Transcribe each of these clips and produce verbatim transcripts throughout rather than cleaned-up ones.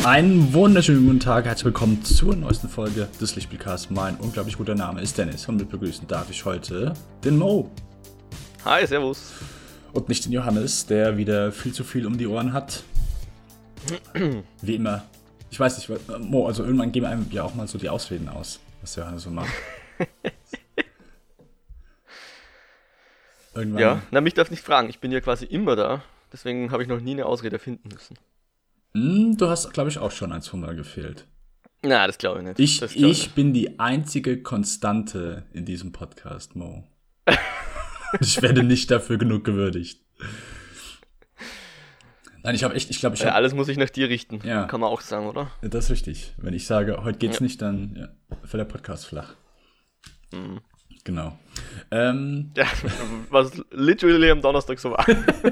Einen wunderschönen guten Tag, herzlich willkommen zur neuesten Folge des Lichtspielcasts. Mein unglaublich guter Name ist Dennis und mit begrüßen darf ich heute den Mo. Hi, servus. Und nicht den Johannes, der wieder viel zu viel um die Ohren hat. Wie immer. Ich weiß nicht, Mo, also irgendwann geben einem ja auch mal so die Ausreden aus, was der Johannes so macht. Irgendwann. Ja, na, mich darf nicht fragen, ich bin ja quasi immer da, deswegen habe ich noch nie eine Ausrede finden müssen. Mm, du hast, glaube ich, auch schon ein, zwei Mal gefehlt. Na, das glaube ich nicht. Ich, das ich nicht. bin die einzige Konstante in diesem Podcast, Mo. Ich werde nicht dafür genug gewürdigt. Nein, ich habe echt, ich glaube, ich habe... Ja, alles muss sich nach dir richten, Ja. kann man auch sagen, oder? Das ist richtig. Wenn ich sage, heute geht's Ja. nicht, dann ja, fällt der Podcast flach. Mhm. Genau. Ähm, Ja, was literally am Donnerstag so war.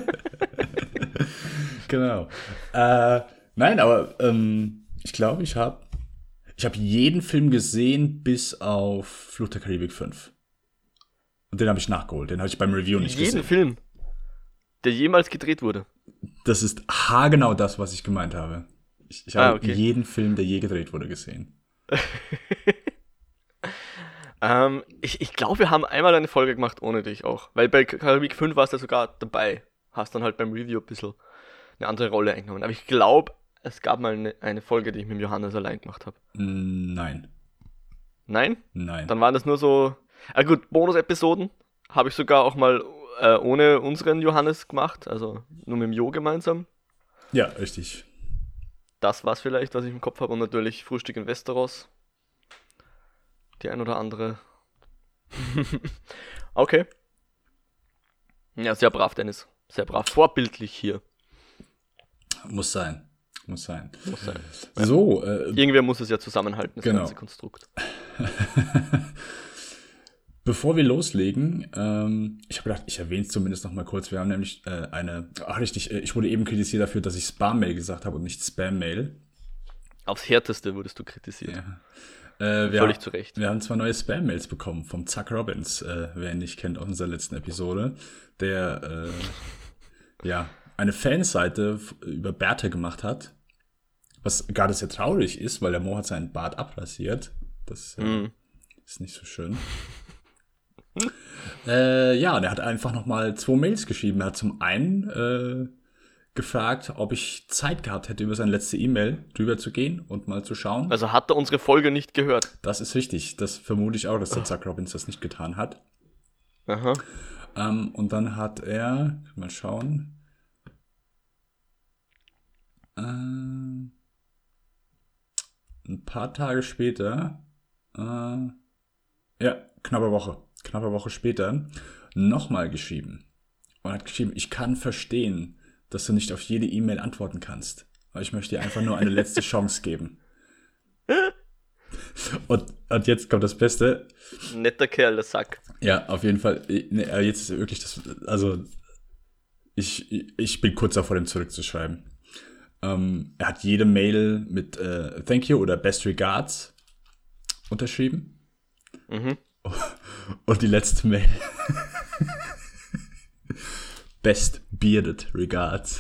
genau. Äh, nein, aber ähm, ich glaube, ich habe ich hab jeden Film gesehen, bis auf Fluch der Karibik fünf. Und den habe ich nachgeholt. Den habe ich beim Review nicht Jeden gesehen. Film, der jemals gedreht wurde. Das ist haargenau das, was ich gemeint habe. Ich, ich habe Ah, okay. jeden Film, der je gedreht wurde, gesehen. ähm, ich ich glaube, wir haben einmal eine Folge gemacht ohne dich auch. Weil bei Karibik fünf warst du ja sogar dabei. Hast dann halt beim Review ein bisschen eine andere Rolle eingenommen. Aber ich glaube, es gab mal eine, eine Folge, die ich mit dem Johannes allein gemacht habe. Mm, Nein. Nein? Nein. Dann waren das nur so, ah gut, Bonus-Episoden habe ich sogar auch mal äh, ohne unseren Johannes gemacht, also nur mit dem Jo gemeinsam. Ja, richtig. Das war's vielleicht, was ich im Kopf habe. Und natürlich Frühstück in Westeros. Die ein oder andere. Okay. Ja, sehr brav, Dennis. Sehr brav. Vorbildlich hier. Muss sein. Muss sein. Muss sein. So, äh, Irgendwer muss es ja zusammenhalten, das Genau. ganze Konstrukt. bevor wir loslegen, ähm, ich habe gedacht, ich erwähne es zumindest noch mal kurz. Wir haben nämlich äh, eine, ach richtig, äh, ich wurde eben kritisiert dafür, dass ich Spam-Mail gesagt habe und nicht Spam-Mail. Aufs Härteste wurdest du kritisiert. Ja. Äh, wir, Völlig zu Recht. Wir haben zwei neue Spam-Mails bekommen vom Zuck Robbins, äh, wer ihn nicht kennt aus unserer letzten Episode, der äh, ja eine Fanseite f- über Bärte gemacht hat, was gerade sehr traurig ist, weil der Mo hat seinen Bart abrasiert. Das äh, Mhm. ist nicht so schön. äh, ja, und er hat einfach nochmal zwei Mails geschrieben. Er hat zum einen äh, gefragt, ob ich Zeit gehabt hätte, über seine letzte E-Mail drüber zu gehen und mal zu schauen. Also hat er unsere Folge nicht gehört. Das ist richtig. Das vermute ich auch, dass der Zuck Robbins das nicht getan hat. Aha. Ähm, und dann hat er, mal schauen, äh, ein paar Tage später, äh, ja, knappe Woche, knappe Woche später, nochmal geschrieben. Und hat geschrieben, ich kann verstehen, dass du nicht auf jede E-Mail antworten kannst. Aber ich möchte dir einfach nur eine letzte Chance geben. Und, und jetzt kommt das Beste. Netter Kerl, der Sack. Ja, auf jeden Fall. Ne, jetzt ist wirklich das, also ich, ich bin kurz davor, dem zurückzuschreiben. Ähm, er hat jede Mail mit äh, Thank you oder Best Regards unterschrieben. Mhm. Und die letzte Mail Best Bearded Regards.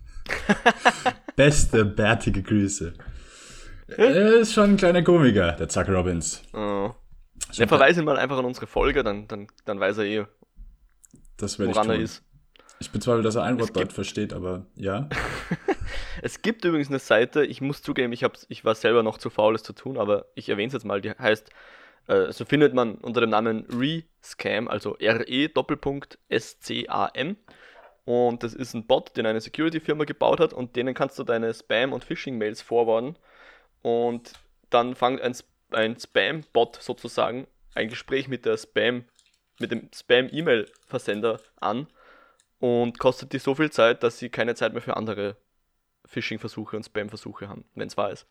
Beste bärtige Grüße. Er ist schon ein kleiner Komiker, der Zuck Robbins. Oh. Ja, verweise ihn mal einfach an unsere Folge, dann, dann, dann weiß er eh, Das werde ich woran tun. er ist. Ich bezweifle, dass er ein Wort gibt- dort versteht, aber ja. Es gibt übrigens eine Seite, ich muss zugeben, ich, hab's, ich war selber noch zu faul, es zu tun, aber ich erwähne es jetzt mal, die heißt, äh, so findet man unter dem Namen Rescam, also R-E Doppelpunkt S-C-A-M. Und das ist ein Bot, den eine Security-Firma gebaut hat und denen kannst du deine Spam- und Phishing-Mails forwarden. Und dann fängt ein, Sp- ein Spam-Bot sozusagen ein Gespräch mit der Spam, mit dem Spam-E-Mail-Versender an und kostet die so viel Zeit, dass sie keine Zeit mehr für andere Phishing-Versuche und Spam-Versuche haben, wenn es wahr ist.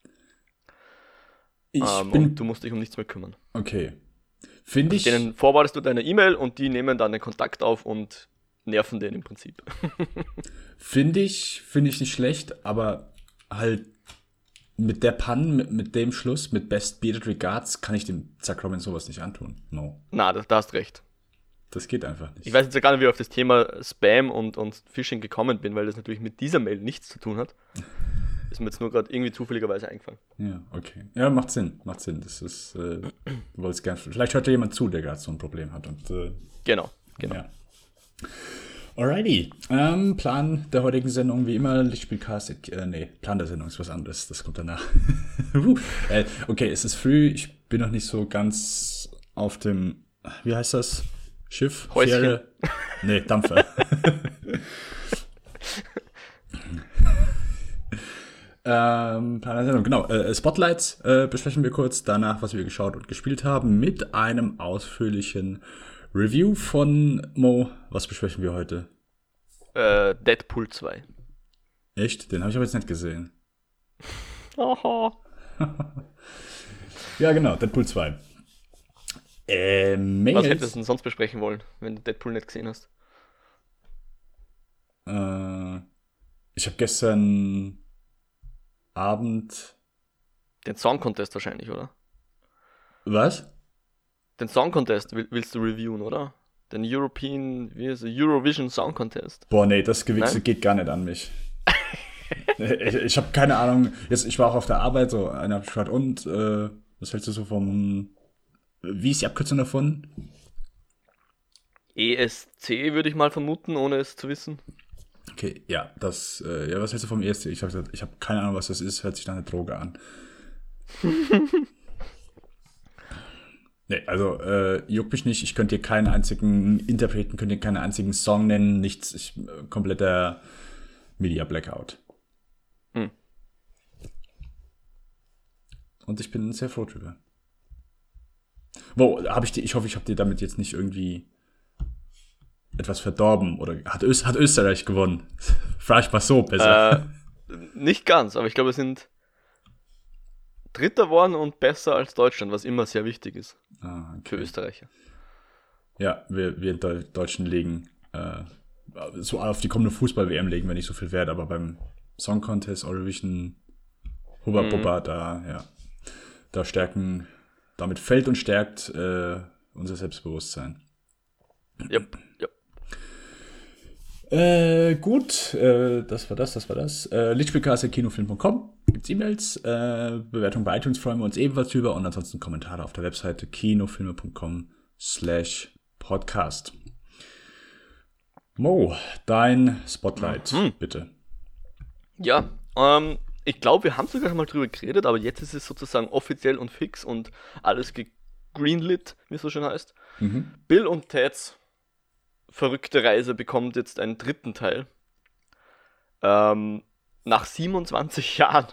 Ich Ähm, bin. und du musst dich um nichts mehr kümmern. Okay. Finde ich. Denen forwardest du deine E-Mail und die nehmen dann den Kontakt auf und nerven den im Prinzip. Finde ich, finde ich nicht schlecht, aber halt mit der Pan, mit, mit dem Schluss, mit Best Bearded Regards, kann ich dem Zuck Robbins sowas nicht antun. No. Na, da, da hast recht. Das geht einfach nicht. Ich weiß jetzt gar nicht, wie ich auf das Thema Spam und, und Phishing gekommen bin, weil das natürlich mit dieser Mail nichts zu tun hat. ist mir jetzt nur gerade irgendwie zufälligerweise eingefallen. Ja, okay. Ja, macht Sinn, macht Sinn. Das ist, äh, du wolltest gerne, vielleicht hört ja jemand zu, der gerade so ein Problem hat. Und, äh, genau, genau. Ja. Alrighty. Ähm, Plan der heutigen Sendung, wie immer, Lichtspielcast, äh, nee, Plan der Sendung ist was anderes, das kommt danach. äh, okay, es ist früh, ich bin noch nicht so ganz auf dem, wie heißt das? Schiff? Häuschen. Fähre? Nee, Dampfer. ähm, Plan der Sendung, genau. Äh, Spotlights äh, besprechen wir kurz, danach, was wir geschaut und gespielt haben, mit einem ausführlichen Review von Mo. Was besprechen wir heute? Äh, Deadpool zwei. Echt? Den habe ich aber jetzt nicht gesehen. Aha. Ja, genau, Deadpool zwei. Äh, Mails. Was hättest du denn sonst besprechen wollen, wenn du Deadpool nicht gesehen hast? Äh, ich habe gestern Abend... Den Song Contest wahrscheinlich, oder? Was? Den Song Contest will, willst du reviewen, oder? Den European, wie ist es, Eurovision Song Contest. Boah, nee, das Gewichse Nein? geht gar nicht an mich. ich ich habe keine Ahnung. Jetzt, ich war auch auf der Arbeit, so einer hat gefragt, und äh, was hältst du so vom... Wie ist die Abkürzung davon? E S C würde ich mal vermuten, ohne es zu wissen. Okay, ja, das, äh, ja, was hältst du vom E S C? Ich habe gesagt, ich habe keine Ahnung, was das ist, hört sich nach einer Droge an. Nee, also, äh, juckt mich nicht, ich könnte dir keinen einzigen Interpreten, könnte dir keinen einzigen Song nennen, nichts, ich, äh, kompletter Media Blackout. Hm. Und ich bin sehr froh drüber. Wo, habe ich dir, ich hoffe, ich habe dir damit jetzt nicht irgendwie etwas verdorben, oder hat, Öst, hat Österreich gewonnen? Frag ich mal so besser. Äh, nicht ganz, aber ich glaube, wir sind Dritter geworden und besser als Deutschland, was immer sehr wichtig ist Ah, okay. für Österreicher. Ja, wir, wir Deutschen legen äh, so auf die kommende Fußball-W M legen wir nicht so viel Wert, aber beim Song Contest, Eurovision, Hubba Mhm. Bubba, da, ja, da stärken, damit fällt und stärkt äh, unser Selbstbewusstsein. Yep, yep. Äh, gut, äh, das war das, das war das. Äh, Lichtspielcast at kinofilm punkt com gibt's E-Mails, äh, Bewertung bei iTunes freuen wir uns ebenfalls drüber und ansonsten Kommentare auf der Webseite kinofilme punkt com slash podcast. Mo, dein Spotlight, Mhm. bitte. Ja, ähm, ich glaube, wir haben sogar schon mal drüber geredet, aber jetzt ist es sozusagen offiziell und fix und alles gegreenlit, wie es so schön heißt. Mhm. Bill und Teds verrückte Reise bekommt jetzt einen dritten Teil. Ähm, nach siebenundzwanzig Jahren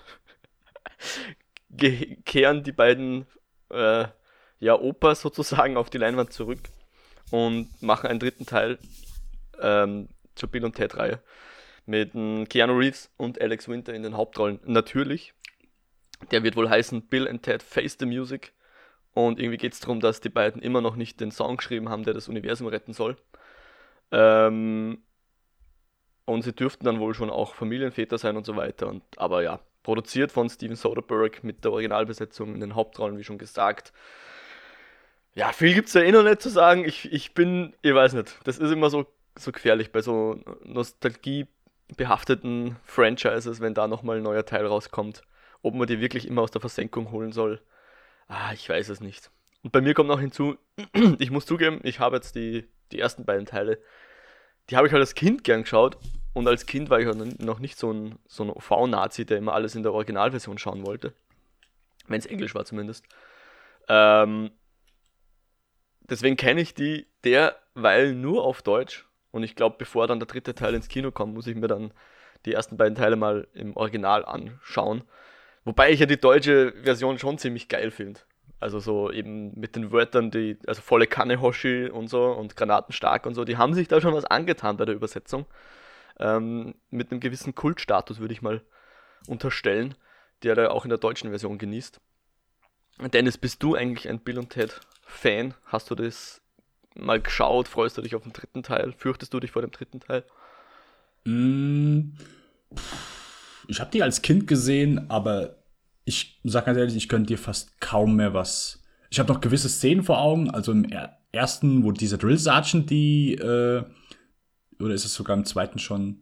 ge- kehren die beiden äh, ja, Opas sozusagen auf die Leinwand zurück und machen einen dritten Teil ähm, zur Bill und Ted-Reihe mit ähm, Keanu Reeves und Alex Winter in den Hauptrollen. Natürlich, der wird wohl heißen Bill and Ted Face the Music und irgendwie geht es darum, dass die beiden immer noch nicht den Song geschrieben haben, der das Universum retten soll. Ähm, und sie dürften dann wohl schon auch Familienväter sein und so weiter. Und, aber ja, produziert von Steven Soderbergh mit der Originalbesetzung in den Hauptrollen, wie schon gesagt. Ja, viel gibt es ja eh noch nicht zu sagen. Ich, ich bin, ich weiß nicht, das ist immer so, so gefährlich bei so nostalgiebehafteten Franchises, wenn da nochmal ein neuer Teil rauskommt. Ob man die wirklich immer aus der Versenkung holen soll. Ah, ich weiß es nicht. Und bei mir kommt noch hinzu, ich muss zugeben, ich habe jetzt die, die ersten beiden Teile, die habe ich halt als Kind gern geschaut. Und als Kind war ich halt noch nicht so ein, so ein O V-Nazi, der immer alles in der Originalversion schauen wollte. Wenn es Englisch war zumindest. Ähm, deswegen kenne ich die derweil nur auf Deutsch. Und ich glaube, bevor dann der dritte Teil ins Kino kommt, muss ich mir dann die ersten beiden Teile mal im Original anschauen. Wobei ich ja die deutsche Version schon ziemlich geil finde. Also so eben mit den Wörtern, die, also volle Kanne Hoshi und so und Granatenstark und so, die haben sich da schon was angetan bei der Übersetzung. Ähm, mit einem gewissen Kultstatus würde ich mal unterstellen, der da auch in der deutschen Version genießt. Dennis, bist du eigentlich ein Bill und Ted Fan? Hast du das mal geschaut? Freust du dich auf den dritten Teil? Fürchtest du dich vor dem dritten Teil? Mm, ich habe die als Kind gesehen, aber ich sag ganz ehrlich, ich könnte dir fast kaum mehr was. Ich habe noch gewisse Szenen vor Augen, also im er- ersten, wo dieser Drill Sergeant die, äh, oder ist es sogar im zweiten schon,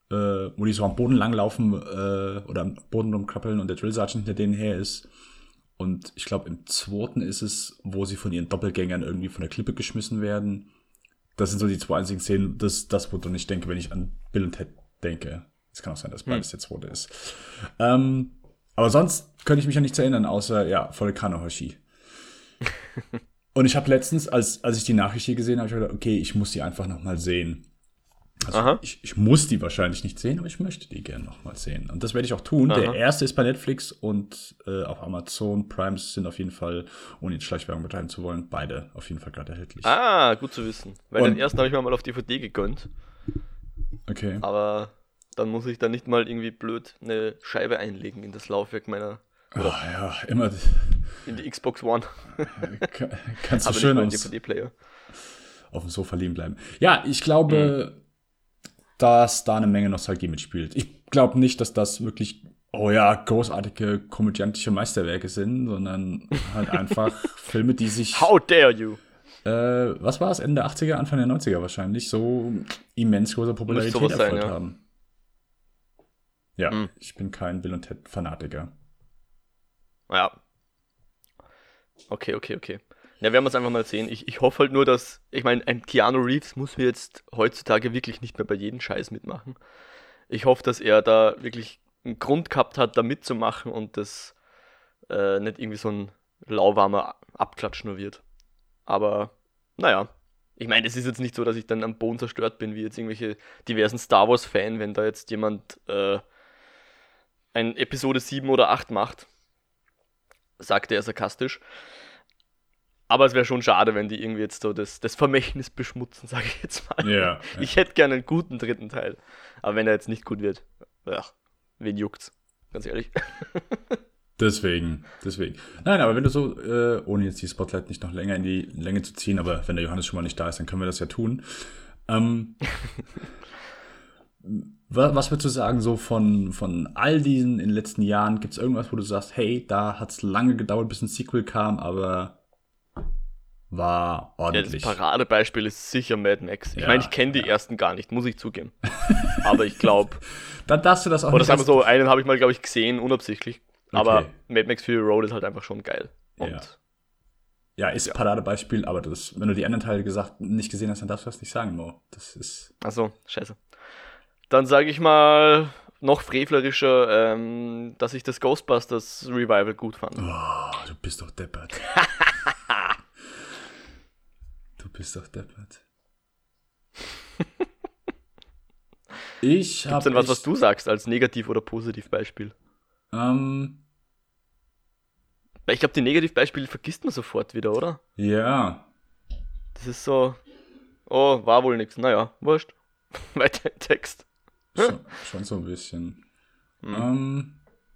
äh, wo die so am Boden langlaufen äh, oder am Boden rumkrabbeln und der Drill Sergeant hinter denen her ist. Und ich glaube, im zweiten ist es, wo sie von ihren Doppelgängern irgendwie von der Klippe geschmissen werden. Das sind so die zwei einzigen Szenen, das das, woran ich denke, wenn ich an Bill und Ted denke. Es kann auch sein, dass beides hm. der zweite ist. Ähm, aber sonst könnte ich mich an nichts erinnern, außer, ja, volle Kanne Hoshi. Und ich habe letztens, als, als ich die Nachricht hier gesehen habe, ich gedacht, okay, ich muss die einfach nochmal sehen. Also ich, ich muss die wahrscheinlich nicht sehen, aber ich möchte die gerne nochmal sehen. Und das werde ich auch tun. Aha. Der erste ist bei Netflix und äh, auf Amazon Prime sind auf jeden Fall, ohne jetzt Schleichwerbung betreiben zu wollen, beide auf jeden Fall gerade erhältlich. Ah, gut zu wissen. Weil und den ersten habe ich mir mal auf D V D gegönnt. Okay. Aber dann muss ich da nicht mal irgendwie blöd eine Scheibe einlegen in das Laufwerk meiner... Oh, ja, immer... In die Xbox One. Kann, kannst du schön aus, D V D-Player. Auf dem Sofa liegen bleiben. Ja, ich glaube... Mhm. dass da eine Menge Nostalgie mitspielt. Ich glaube nicht, dass das wirklich, oh ja, großartige komödiantische Meisterwerke sind, sondern halt einfach Filme, die sich... How dare you! Äh, was war es? Ende der achtziger, Anfang der neunziger wahrscheinlich, so immens große Popularität erfolgt ja. haben. Ja, hm. ich bin kein Bill und Ted-Fanatiker. Ja. Okay, okay, okay. Ja, werden wir es einfach mal sehen. Ich, ich hoffe halt nur, dass, ich meine, ein Keanu Reeves muss mir jetzt heutzutage wirklich nicht mehr bei jedem Scheiß mitmachen. Ich hoffe, dass er da wirklich einen Grund gehabt hat, da mitzumachen und das äh, nicht irgendwie so ein lauwarmer Abklatsch nur wird. Aber, naja. Ich meine, es ist jetzt nicht so, dass ich dann am Boden zerstört bin, wie jetzt irgendwelche diversen Star Wars-Fan, wenn da jetzt jemand äh, ein Episode sieben oder acht macht. Sagte er sarkastisch. Aber es wäre schon schade, wenn die irgendwie jetzt so das, das Vermächtnis beschmutzen, sage ich jetzt mal. Ja, ja. Ich hätte gerne einen guten dritten Teil. Aber wenn er jetzt nicht gut wird, ach, wen juckt's? Ganz ehrlich. Deswegen, deswegen. Nein, aber wenn du so, äh, ohne jetzt die Spotlight nicht noch länger in die Länge zu ziehen, aber wenn der Johannes schon mal nicht da ist, dann können wir das ja tun. Ähm, was, was würdest du sagen, so von, von all diesen in den letzten Jahren, gibt es irgendwas, wo du sagst, hey, da hat es lange gedauert, bis ein Sequel kam, aber war ordentlich. Ja, das Paradebeispiel ist sicher Mad Max. Ich ja, meine, ich kenne die ja. ersten gar nicht, muss ich zugeben. Aber ich glaube... Dann darfst du das auch oder sagen wir so, einen habe ich mal, glaube ich, gesehen, unabsichtlich. Okay. Aber Mad Max Fury Road ist halt einfach schon geil. Und ja. ja, ist ja. Paradebeispiel, aber das, wenn du die anderen Teile gesagt, nicht gesehen hast, dann darfst du das nicht sagen, Mo. Das ist... Ach so, scheiße. Dann sage ich mal noch frevlerischer, ähm, dass ich das Ghostbusters Revival gut fand. Oh, du bist doch deppert. Du bist doch deppert. Ich habe. Gibt's denn was, was du sagst als Negativ- oder Positivbeispiel? Ähm. Weil ich glaube, die Negativbeispiele vergisst man sofort wieder, oder? Ja. Das ist so. Oh, war wohl nix. Naja, wurscht. Weiter im Text. Schon, schon so ein bisschen. Hm. Ähm.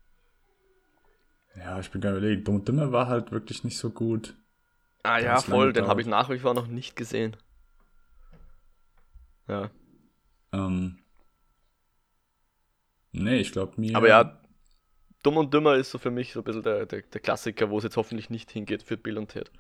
Ja, ich bin gar nicht überlegen. Dumm und Dümmer war halt wirklich nicht so gut. Ah ja, voll, den habe ich nach wie vor noch nicht gesehen. Ja. Ähm. Nee, ich glaube mir... Aber ja, Dumm und Dümmer ist so für mich so ein bisschen der, der, der Klassiker, wo es jetzt hoffentlich nicht hingeht für Bill und Ted.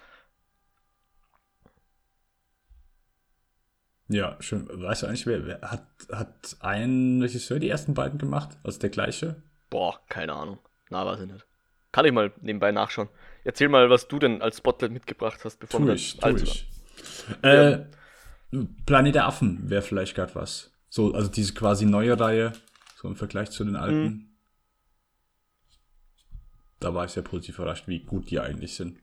Ja, schön. Weißt du eigentlich, wer, wer hat, hat ein Regisseur die ersten beiden gemacht? Also der gleiche? Boah, keine Ahnung. Na, weiß ich nicht. Kann ich mal nebenbei nachschauen. Erzähl mal, was du denn als Spotlight mitgebracht hast, bevor tu wir ich, tu ich. Äh, Planet der Affen wäre vielleicht gerade was. So, also diese quasi neue Reihe, so im Vergleich zu den alten. Mhm. Da war ich sehr positiv überrascht, wie gut die eigentlich sind.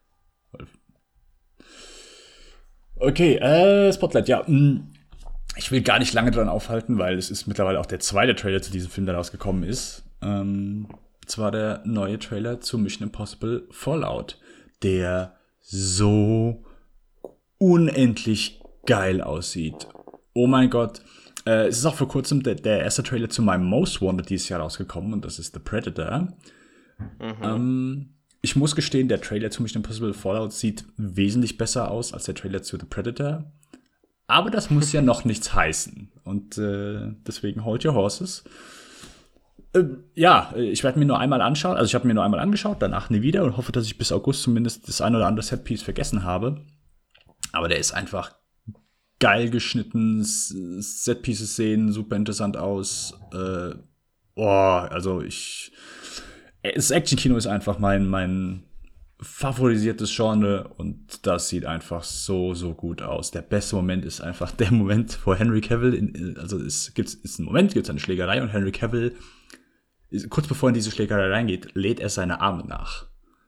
Okay, äh, Spotlight, ja. Ich will gar nicht lange dran aufhalten, weil es ist mittlerweile auch der zweite Trailer zu diesem Film, der rausgekommen ist. Ähm, zwar der neue Trailer zu Mission Impossible Fallout, der so unendlich geil aussieht. Oh mein Gott. Äh, es ist auch vor kurzem der, der erste Trailer zu meinem Most Wanted dieses Jahr rausgekommen und das ist The Predator. Mhm. Ähm, ich muss gestehen, der Trailer zu Mission Impossible Fallout sieht wesentlich besser aus als der Trailer zu The Predator. Aber das muss ja noch nichts heißen. Und äh, deswegen hold your horses. Äh, ja, ich werde mir nur einmal anschauen. Also ich habe mir nur einmal angeschaut, danach nie wieder und hoffe, dass ich bis August zumindest das ein oder andere Setpiece vergessen habe. Aber der ist einfach geil geschnitten, Set-Pieces sehen super interessant aus. Äh, boah, also ich. Das Action-Kino ist einfach mein, mein favorisiertes Genre und das sieht einfach so, so gut aus. Der beste Moment ist einfach der Moment, wo Henry Cavill, in, also es gibt ist ein Moment, gibt es eine Schlägerei und Henry Cavill, kurz bevor er in diese Schlägerei reingeht, lädt er seine Arme nach.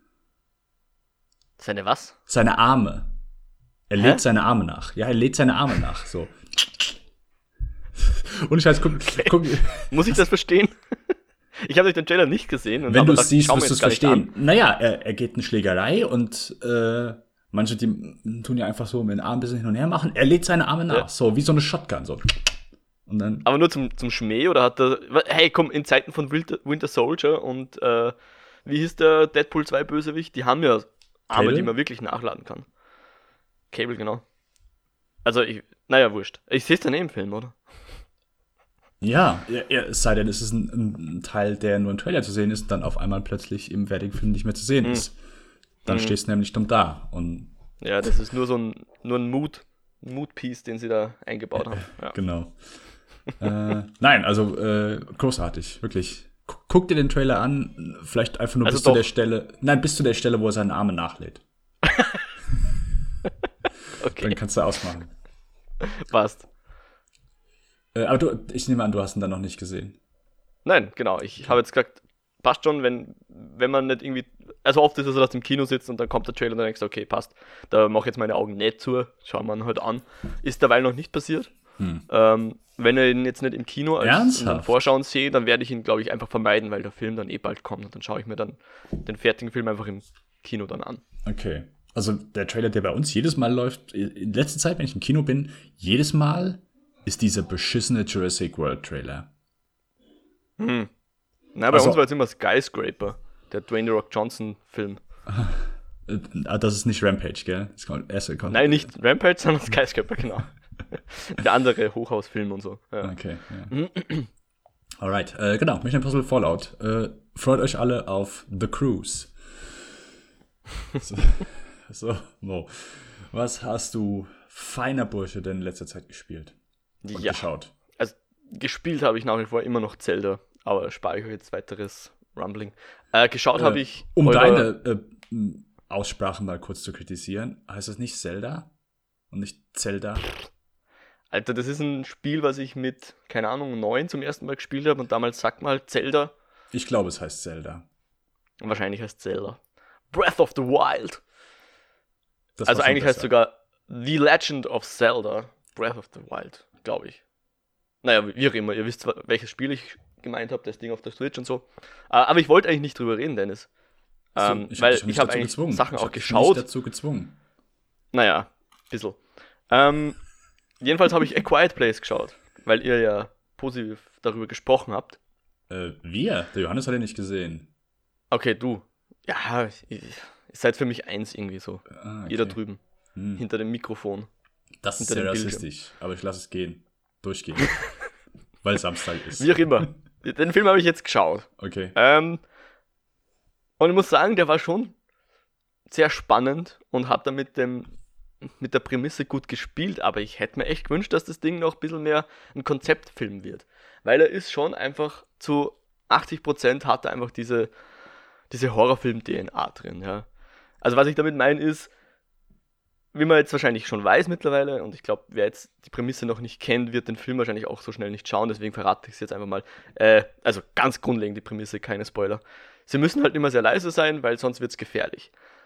Seine was? Seine Arme. Er Hä? lädt seine Arme nach. Ja, er lädt seine Arme nach, so. Und ich weiß, guck, Okay. guck, Muss ich das verstehen? Ich habe den Trailer nicht gesehen. Und wenn hab du gedacht, es siehst, schau mir wirst du es jetzt gar nicht verstehen. Naja, er, er geht in eine Schlägerei und äh, manche, die tun ja einfach so mit den Armen ein bisschen hin und her machen. Er lädt seine Arme nach, Ja. so wie so eine Shotgun, so. Und dann, an. Aber nur zum, zum Schmäh oder hat er. Hey, komm, in Zeiten von Winter, Winter Soldier und äh, wie hieß der Deadpool zwei Bösewicht? Die haben ja Arme, Cable? die man wirklich nachladen kann. Cable, genau. Also, ich, naja, wurscht. Ich sehe es dann eh im Film, oder? ja, ja, ja, es sei denn, es ist ein, ein Teil, der nur im Trailer zu sehen ist, dann auf einmal plötzlich im fertigen Film nicht mehr zu sehen Mhm. ist. Dann Mhm. stehst du nämlich dumm da. Und Ja, das ist nur so ein, nur ein Mood, Mood-Piece, den sie da eingebaut haben. Ja. genau. äh, nein, also äh, großartig, wirklich. Gu- Guck dir den Trailer an, vielleicht einfach nur Also bis zu doch. der Stelle, nein, bis zu der Stelle, wo er seine Arme nachlädt. Okay, Dann kannst du ausmachen. passt. Äh, aber du, ich nehme an, du hast ihn dann noch nicht gesehen. Nein, genau. Ich habe jetzt gesagt, passt schon, wenn, wenn man nicht irgendwie. Also oft ist es so, dass du im Kino sitzt und dann kommt der Trailer und dann denkst du, okay, passt. Da mache ich jetzt meine Augen nicht zu, schauen wir ihn halt an. Ist derweil noch nicht passiert. Hm. Ähm, wenn ich ihn jetzt nicht im Kino als in Ernsthaft? den Vorschauen sehe, dann werde ich ihn, glaube ich, einfach vermeiden, weil der Film dann eh bald kommt und dann schaue ich mir dann den fertigen Film einfach im Kino dann an. Okay. Also der Trailer, der bei uns jedes Mal läuft, in letzter Zeit, wenn ich im Kino bin, jedes Mal ist dieser beschissene Jurassic World Trailer. Hm. Na, bei Also- uns war jetzt immer Skyscraper, der Dwayne The Rock Johnson Film. Äh, Das ist nicht Rampage, gell? Das kommt, erste kommt. Nein, nicht Rampage, sondern Skyscraper, genau. Der andere Hochhausfilm und so. Ja. Okay, ja. Alright, äh, genau, Mission Impossible Fallout. Äh, freut euch alle auf The Cruise. So, so, Mo. Was hast du, feiner Bursche, denn in letzter Zeit gespielt und Ja, geschaut? also gespielt habe ich nach wie vor immer noch Zelda, aber spare ich euch jetzt weiteres Rumbling. Äh, geschaut Äh, habe ich. Um eure- deine äh, m, Aussprache mal kurz zu kritisieren, heißt das nicht Zelda und nicht Zelda? Alter, das ist ein Spiel, was ich mit, keine Ahnung, neun zum ersten Mal gespielt habe und damals sagt man halt Zelda. Ich glaube, es heißt Zelda. Und wahrscheinlich heißt Zelda. Breath of the Wild. Das Also war schon eigentlich heißt besser. sogar The Legend of Zelda. Breath of the Wild, glaube ich. Naja, wie auch immer, ihr wisst, welches Spiel ich gemeint habe, das Ding auf der Switch und so. Äh, Aber ich wollte eigentlich nicht drüber reden, Dennis. So, Ähm, ich hab weil dich doch nicht ich habe dazu eigentlich gezwungen. Sachen Ich auch hab dich geschaut. Nicht dazu gezwungen. Naja, ein bisschen. Ähm, jedenfalls habe ich A Quiet Place geschaut, weil ihr ja positiv darüber gesprochen habt. Äh, wir? Der Johannes hat ihn nicht gesehen. Okay, du. Ja, ihr seid für mich eins irgendwie so. Ah, okay. Ihr da drüben, Hm. hinter dem Mikrofon. Das ist hinter sehr dem Bildschirm. rassistisch, aber ich lasse es gehen. Durchgehen. Weil Samstag ist. Wie auch immer. Den Film habe ich jetzt geschaut. Okay. Ähm, und ich muss sagen, der war schon sehr spannend und hat da mit, dem, mit der Prämisse gut gespielt, aber ich hätte mir echt gewünscht, dass das Ding noch ein bisschen mehr ein Konzeptfilm wird. Weil er ist schon einfach zu achtzig Prozent hat er einfach diese, diese Horrorfilm-D N A drin. Ja. Also was ich damit meine ist, wie man jetzt wahrscheinlich schon weiß mittlerweile, und ich glaube, wer jetzt die Prämisse noch nicht kennt, wird den Film wahrscheinlich auch so schnell nicht schauen, deswegen verrate ich es jetzt einfach mal. Äh, also ganz grundlegend die Prämisse, keine Spoiler. Sie müssen halt immer sehr leise sein, weil sonst wird es gefährlich.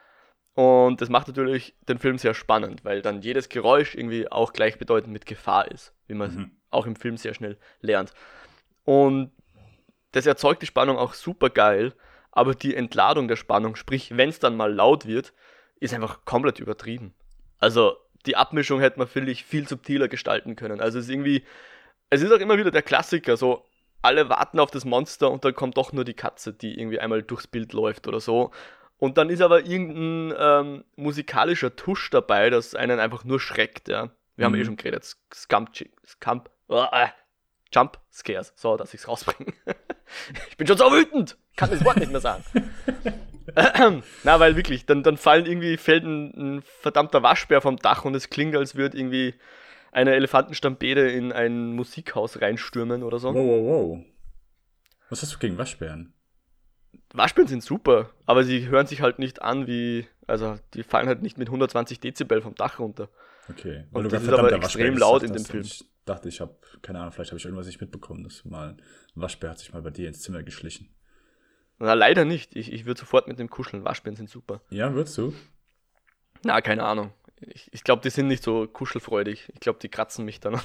Und das macht natürlich den Film sehr spannend, weil dann jedes Geräusch irgendwie auch gleichbedeutend mit Gefahr ist, wie man Mhm. auch im Film sehr schnell lernt. Und das erzeugt die Spannung auch super geil, aber die Entladung der Spannung, sprich, wenn es dann mal laut wird, ist einfach komplett übertrieben. Also die Abmischung hätte man, finde ich, viel subtiler gestalten können. Also es ist irgendwie, es ist auch immer wieder der Klassiker, so alle warten auf das Monster und dann kommt doch nur die Katze, die irgendwie einmal durchs Bild läuft oder so. Und dann ist aber irgendein ähm, musikalischer Tusch dabei, das einen einfach nur schreckt, ja. Wir haben Mhm. eh schon geredet, Scump, Scump, äh, Jump Scares, so, dass ich's rausbringe. Ich bin schon so wütend, kann das Wort nicht mehr sagen. Na, weil wirklich, dann, dann fallen irgendwie, fällt ein, ein verdammter Waschbär vom Dach und es klingt, als würde irgendwie eine Elefantenstampede in ein Musikhaus reinstürmen oder so. Wow, wow, wow. Was hast du gegen Waschbären? Waschbären sind super, aber sie hören sich halt nicht an wie, also die fallen halt nicht mit hundertzwanzig Dezibel vom Dach runter. Okay. Und du das ist verdammt aber der extrem Waschbär laut gesagt in dem hast, Film. Ich dachte, ich habe, keine Ahnung, vielleicht habe ich irgendwas nicht mitbekommen, dass mal ein Waschbär hat sich mal bei dir ins Zimmer geschlichen. Na, leider nicht. Ich, ich würde sofort mit dem kuscheln. Waschbären sind super. Ja, würdest du? Na, keine Ahnung. Ich, ich glaube, die sind nicht so kuschelfreudig. Ich glaube, die kratzen mich dann.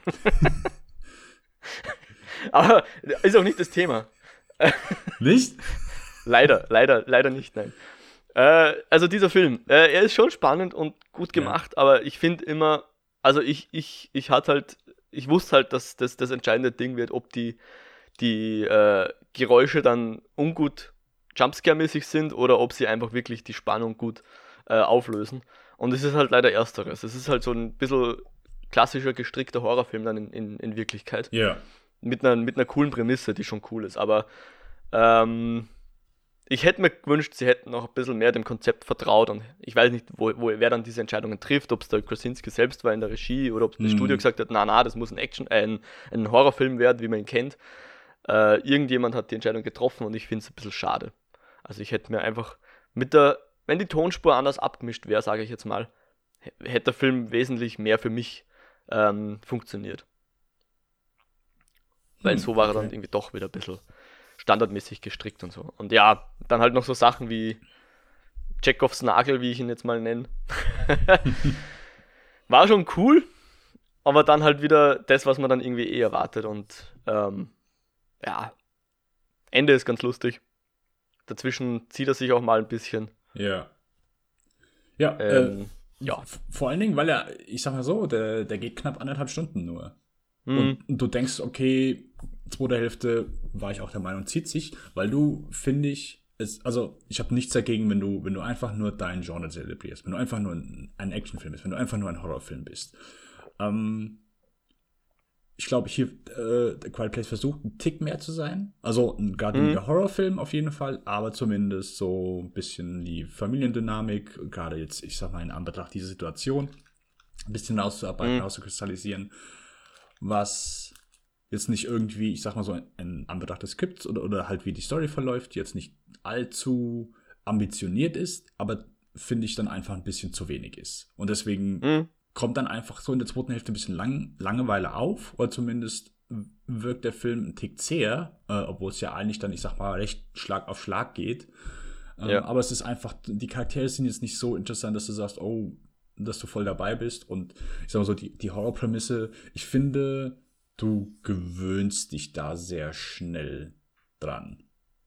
Aber ist auch nicht das Thema. Nicht? Leider, leider, leider nicht, nein. Äh, also dieser Film, äh, er ist schon spannend und gut gemacht, ja. Aber ich finde immer, also ich, ich, ich hatte halt, ich wusste halt, dass das das entscheidende Ding wird, ob die, die äh, Geräusche dann ungut Jumpscare-mäßig sind oder ob sie einfach wirklich die Spannung gut äh, auflösen. Und es ist halt leider ersteres. Es ist halt so ein bisschen klassischer, gestrickter Horrorfilm dann in, in, in Wirklichkeit. Ja. Yeah. Mit einer, mit einer coolen Prämisse, die schon cool ist. Aber ähm, ich hätte mir gewünscht, sie hätten noch ein bisschen mehr dem Konzept vertraut. Und ich weiß nicht, wo, wo wer dann diese Entscheidungen trifft, ob es der Krasinski selbst war in der Regie oder ob das Mhm. Studio gesagt hat, na, na, das muss ein Action, äh, ein, ein Horrorfilm werden, wie man ihn kennt. Äh, irgendjemand hat die Entscheidung getroffen und ich finde es ein bisschen schade. Also ich hätte mir einfach mit der, wenn die Tonspur anders abgemischt wäre, sage ich jetzt mal, hätte der Film wesentlich mehr für mich ähm, funktioniert. Weil Hm, so war er dann okay. irgendwie doch wieder ein bisschen standardmäßig gestrickt und so. Und ja, dann halt noch so Sachen wie Chekhovs Nagel, wie ich ihn jetzt mal nenne. War schon cool, aber dann halt wieder das, was man dann irgendwie eh erwartet. Und ähm, ja, Ende ist ganz lustig. Dazwischen zieht er sich auch mal ein bisschen. Ja. Ja, Ähm, äh, ja. v- vor allen Dingen, weil er, ich sag mal so, der, der geht knapp anderthalb Stunden nur. Hm, Und, und du denkst, okay, zweite Hälfte war ich auch der Meinung, zieht sich, weil du, finde ich, es, also ich habe nichts dagegen, wenn du, wenn du einfach nur dein Genre zelebrierst, wenn du einfach nur ein, ein Actionfilm bist, wenn du einfach nur ein Horrorfilm bist. Ähm, ich glaube, hier äh, The Quiet Place versucht, ein Tick mehr zu sein. Also ein gar Mhm. weniger Horrorfilm auf jeden Fall, aber zumindest so ein bisschen die Familiendynamik, gerade jetzt, ich sag mal, in Anbetracht dieser Situation, ein bisschen auszuarbeiten, Mhm. auszukristallisieren, was jetzt nicht irgendwie, ich sag mal so, in Anbetracht des Skripts oder, oder halt wie die Story verläuft, jetzt nicht allzu ambitioniert ist, aber finde ich dann einfach ein bisschen zu wenig ist. Und deswegen Mhm. kommt dann einfach so in der zweiten Hälfte ein bisschen lang, Langeweile auf, oder zumindest wirkt der Film ein Tick zäher, äh, obwohl es ja eigentlich dann, ich sag mal, recht Schlag auf Schlag geht. Ähm, Ja. Aber es ist einfach, die Charaktere sind jetzt nicht so interessant, dass du sagst, oh, dass du voll dabei bist. Und ich sag mal so, die, die Horrorprämisse, ich finde, du gewöhnst dich da sehr schnell dran.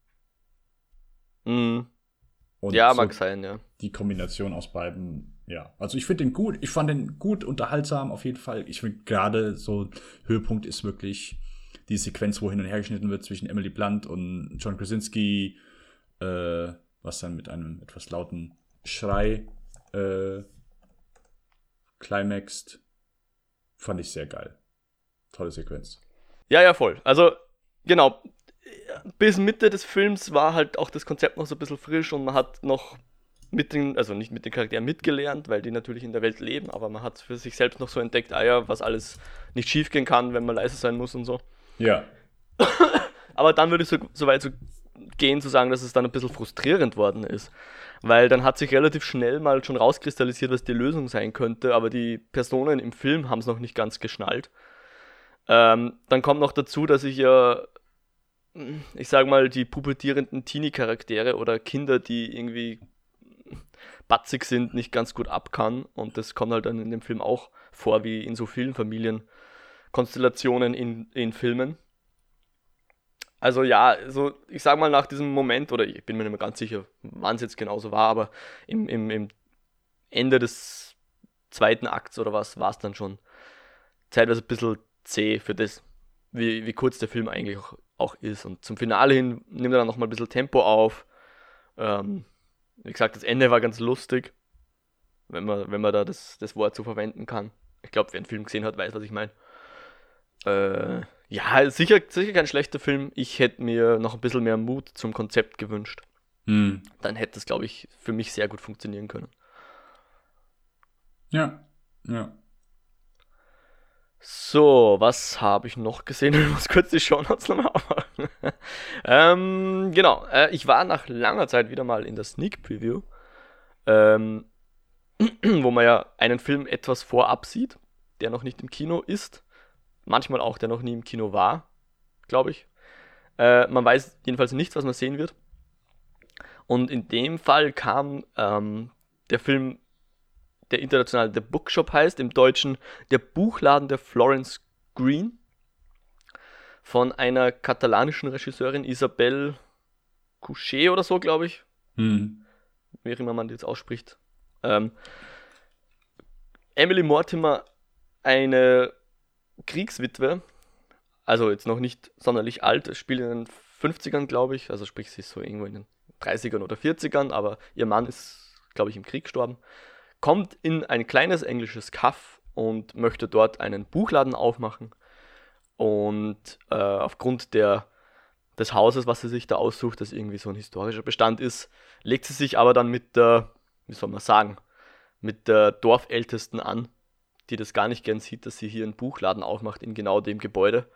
Mhm. Und Ja, so mag sein, ja. die Kombination aus beiden, ja. Also ich finde den gut, ich fand den gut, unterhaltsam auf jeden Fall. Ich finde gerade so, Höhepunkt ist wirklich die Sequenz, wo hin und her geschnitten wird zwischen Emily Blunt und John Krasinski, äh, was dann mit einem etwas lauten Schrei äh, climaxt. Fand ich sehr geil. Tolle Sequenz. Ja, ja, voll. Also, genau. Bis Mitte des Films war halt auch das Konzept noch so ein bisschen frisch und man hat noch mit den, also nicht mit den Charakteren mitgelernt, weil die natürlich in der Welt leben, aber man hat für sich selbst noch so entdeckt, ah ja, was alles nicht schief gehen kann, wenn man leise sein muss und so. Ja. Aber dann würde ich so, so weit so gehen zu sagen, dass es dann ein bisschen frustrierend worden ist. Weil dann hat sich relativ schnell mal schon rauskristallisiert, was die Lösung sein könnte, aber die Personen im Film haben es noch nicht ganz geschnallt. Ähm, dann kommt noch dazu, dass ich ja, ich sag mal, die pubertierenden Teenie-Charaktere oder Kinder, die irgendwie batzig sind, nicht ganz gut ab kann. Und das kommt halt dann in dem Film auch vor, wie in so vielen Familienkonstellationen in, in Filmen. Also ja, so ich sag mal nach diesem Moment, oder ich bin mir nicht mehr ganz sicher, wann es jetzt genauso war, aber im, im, im Ende des zweiten Akts oder was, war es dann schon zeitweise ein bisschen zäh für das, wie, wie kurz der Film eigentlich auch, auch ist. Und zum Finale hin nimmt er dann nochmal ein bisschen Tempo auf. Ähm, wie gesagt, das Ende war ganz lustig, wenn man, wenn man da das, das Wort so verwenden kann. Ich glaube, wer einen Film gesehen hat, weiß, was ich meine. Äh, ja, sicher, sicher kein schlechter Film. Ich hätte mir noch ein bisschen mehr Mut zum Konzept gewünscht. Hm. Dann hätte es, glaube ich, für mich sehr gut funktionieren können. Ja. Ja. So, was habe ich noch gesehen? Ich muss kurz die Shownotes nochmal aufmachen. ähm, genau, äh, ich war nach langer Zeit wieder mal in der Sneak Preview, ähm, wo man ja einen Film etwas vorab sieht, der noch nicht im Kino ist. Manchmal auch, der noch nie im Kino war, glaube ich. Äh, man weiß jedenfalls nicht, was man sehen wird. Und in dem Fall kam ähm, der Film, der international The Bookshop heißt, im Deutschen der Buchladen der Florence Green, von einer katalanischen Regisseurin, Isabel Couchet oder so, glaube ich. Hm. Wie auch immer man die jetzt ausspricht. Ähm, Emily Mortimer, eine Kriegswitwe, also jetzt noch nicht sonderlich alt, es spielt in den fünfzigern, glaube ich, also sprich, sie ist so irgendwo in den dreißigern oder vierzigern, aber ihr Mann ist, glaube ich, im Krieg gestorben, kommt in ein kleines englisches Kaff und möchte dort einen Buchladen aufmachen. Und äh, aufgrund der, des Hauses, was sie sich da aussucht, das irgendwie so ein historischer Bestand ist, legt sie sich aber dann mit der, wie soll man sagen, mit der Dorfältesten an, die das gar nicht gern sieht, dass sie hier einen Buchladen aufmacht in genau dem Gebäude.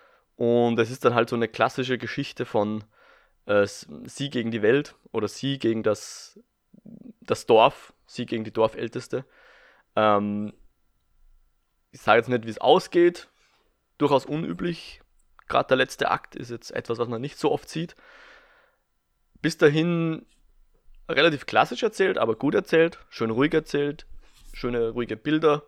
Und es ist dann halt so eine klassische Geschichte von äh, sie gegen die Welt oder sie gegen das, das Dorf, sie gegen die Dorfälteste. Ähm, ich sage jetzt nicht, wie es ausgeht, durchaus unüblich. Gerade der letzte Akt ist jetzt etwas, was man nicht so oft sieht. Bis dahin relativ klassisch erzählt, aber gut erzählt, schön ruhig erzählt, schöne ruhige Bilder.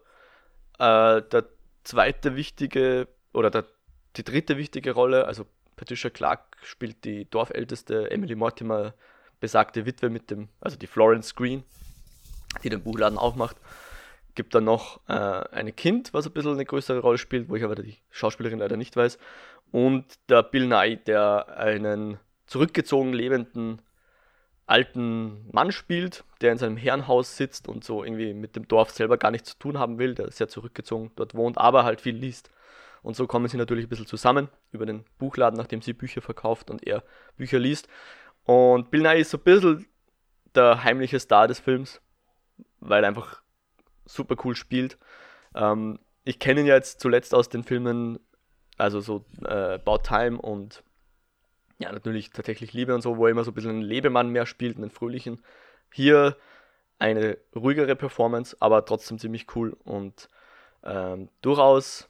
Äh, der zweite wichtige, oder der, die dritte wichtige Rolle, also Patricia Clark spielt die Dorfälteste, Emily Mortimer, besagte Witwe mit dem, also die Florence Green, die den Buchladen aufmacht. Gibt dann noch äh, ein Kind, was ein bisschen eine größere Rolle spielt, wo ich aber die Schauspielerin leider nicht weiß. Und der Bill Nighy, der einen zurückgezogen lebenden alten Mann spielt, der in seinem Herrenhaus sitzt und so irgendwie mit dem Dorf selber gar nichts zu tun haben will, der sehr zurückgezogen dort wohnt, aber halt viel liest. Und so kommen sie natürlich ein bisschen zusammen über den Buchladen, nachdem sie Bücher verkauft und er Bücher liest. Und Bill Nighy ist so ein bisschen der heimliche Star des Films, weil er einfach super cool spielt. Ähm, ich kenne ihn ja jetzt zuletzt aus den Filmen, also so äh, About Time und ja, natürlich tatsächlich Liebe und so, wo er immer so ein bisschen einen Lebemann mehr spielt, einen fröhlichen. Hier eine ruhigere Performance, aber trotzdem ziemlich cool und ähm, durchaus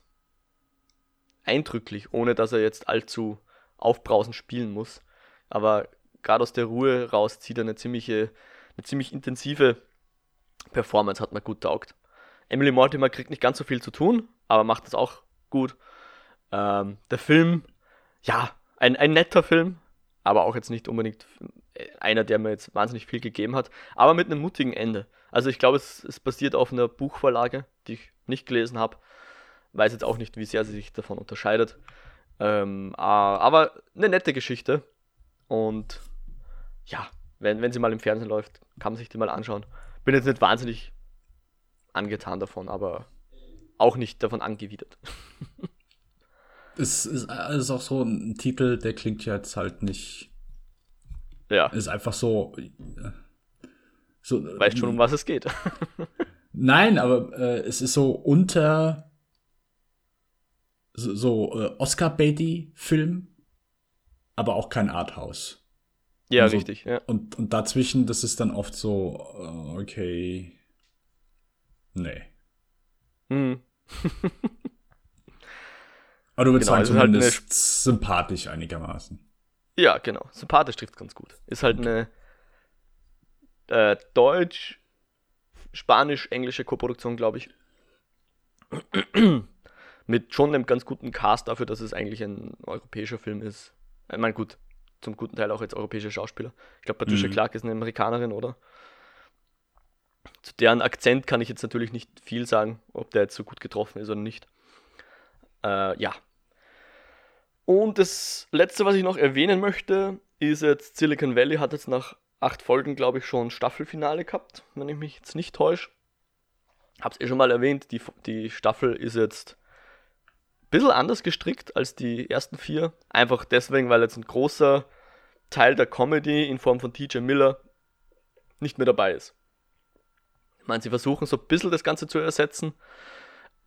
eindrücklich, ohne dass er jetzt allzu aufbrausend spielen muss. Aber gerade aus der Ruhe raus zieht er eine ziemliche, eine ziemlich intensive Performance, hat mir gut taugt. Emily Mortimer kriegt nicht ganz so viel zu tun, aber macht das auch gut. Ähm, der Film, ja, ein, ein netter Film, aber auch jetzt nicht unbedingt einer, der mir jetzt wahnsinnig viel gegeben hat, aber mit einem mutigen Ende. Also ich glaube, es, es basiert auf einer Buchvorlage, die ich nicht gelesen habe. Weiß jetzt auch nicht, wie sehr sie sich davon unterscheidet. Ähm, aber eine nette Geschichte. Und ja, wenn, wenn sie mal im Fernsehen läuft, kann man sich die mal anschauen. Bin jetzt nicht wahnsinnig angetan davon, aber auch nicht davon angewidert. Es ist, es ist auch so ein Titel, der klingt ja jetzt halt nicht. Ja. Ist einfach so. so weißt schon, um was es geht. Nein, aber äh, es ist so unter so, so äh, Oscar-Beatty-Film, aber auch kein Arthouse. Ja, und so, richtig. Ja. Und, und dazwischen, das ist dann oft so, äh, okay. Nee. Hm. Aber du würdest genau, sagen, halt zumindest eine... sympathisch einigermaßen. Ja, genau. Sympathisch trifft ganz gut. Ist halt eine äh, deutsch, spanisch-englische Koproduktion, glaube ich. Mit schon einem ganz guten Cast dafür, dass es eigentlich ein europäischer Film ist. Ich meine, gut, zum guten Teil auch jetzt europäische Schauspieler. Ich glaube, Patricia mhm. Clark ist eine Amerikanerin, oder? Zu deren Akzent kann ich jetzt natürlich nicht viel sagen, ob der jetzt so gut getroffen ist oder nicht. Äh, ja. Und das Letzte, was ich noch erwähnen möchte, ist jetzt Silicon Valley hat jetzt nach acht Folgen, glaube ich, schon Staffelfinale gehabt, wenn ich mich jetzt nicht täusche. Hab's eh schon mal erwähnt, die, die Staffel ist jetzt ein bisschen anders gestrickt als die ersten vier. Einfach deswegen, weil jetzt ein großer Teil der Comedy in Form von T J Miller nicht mehr dabei ist. Ich meine, sie versuchen so ein bisschen das Ganze zu ersetzen,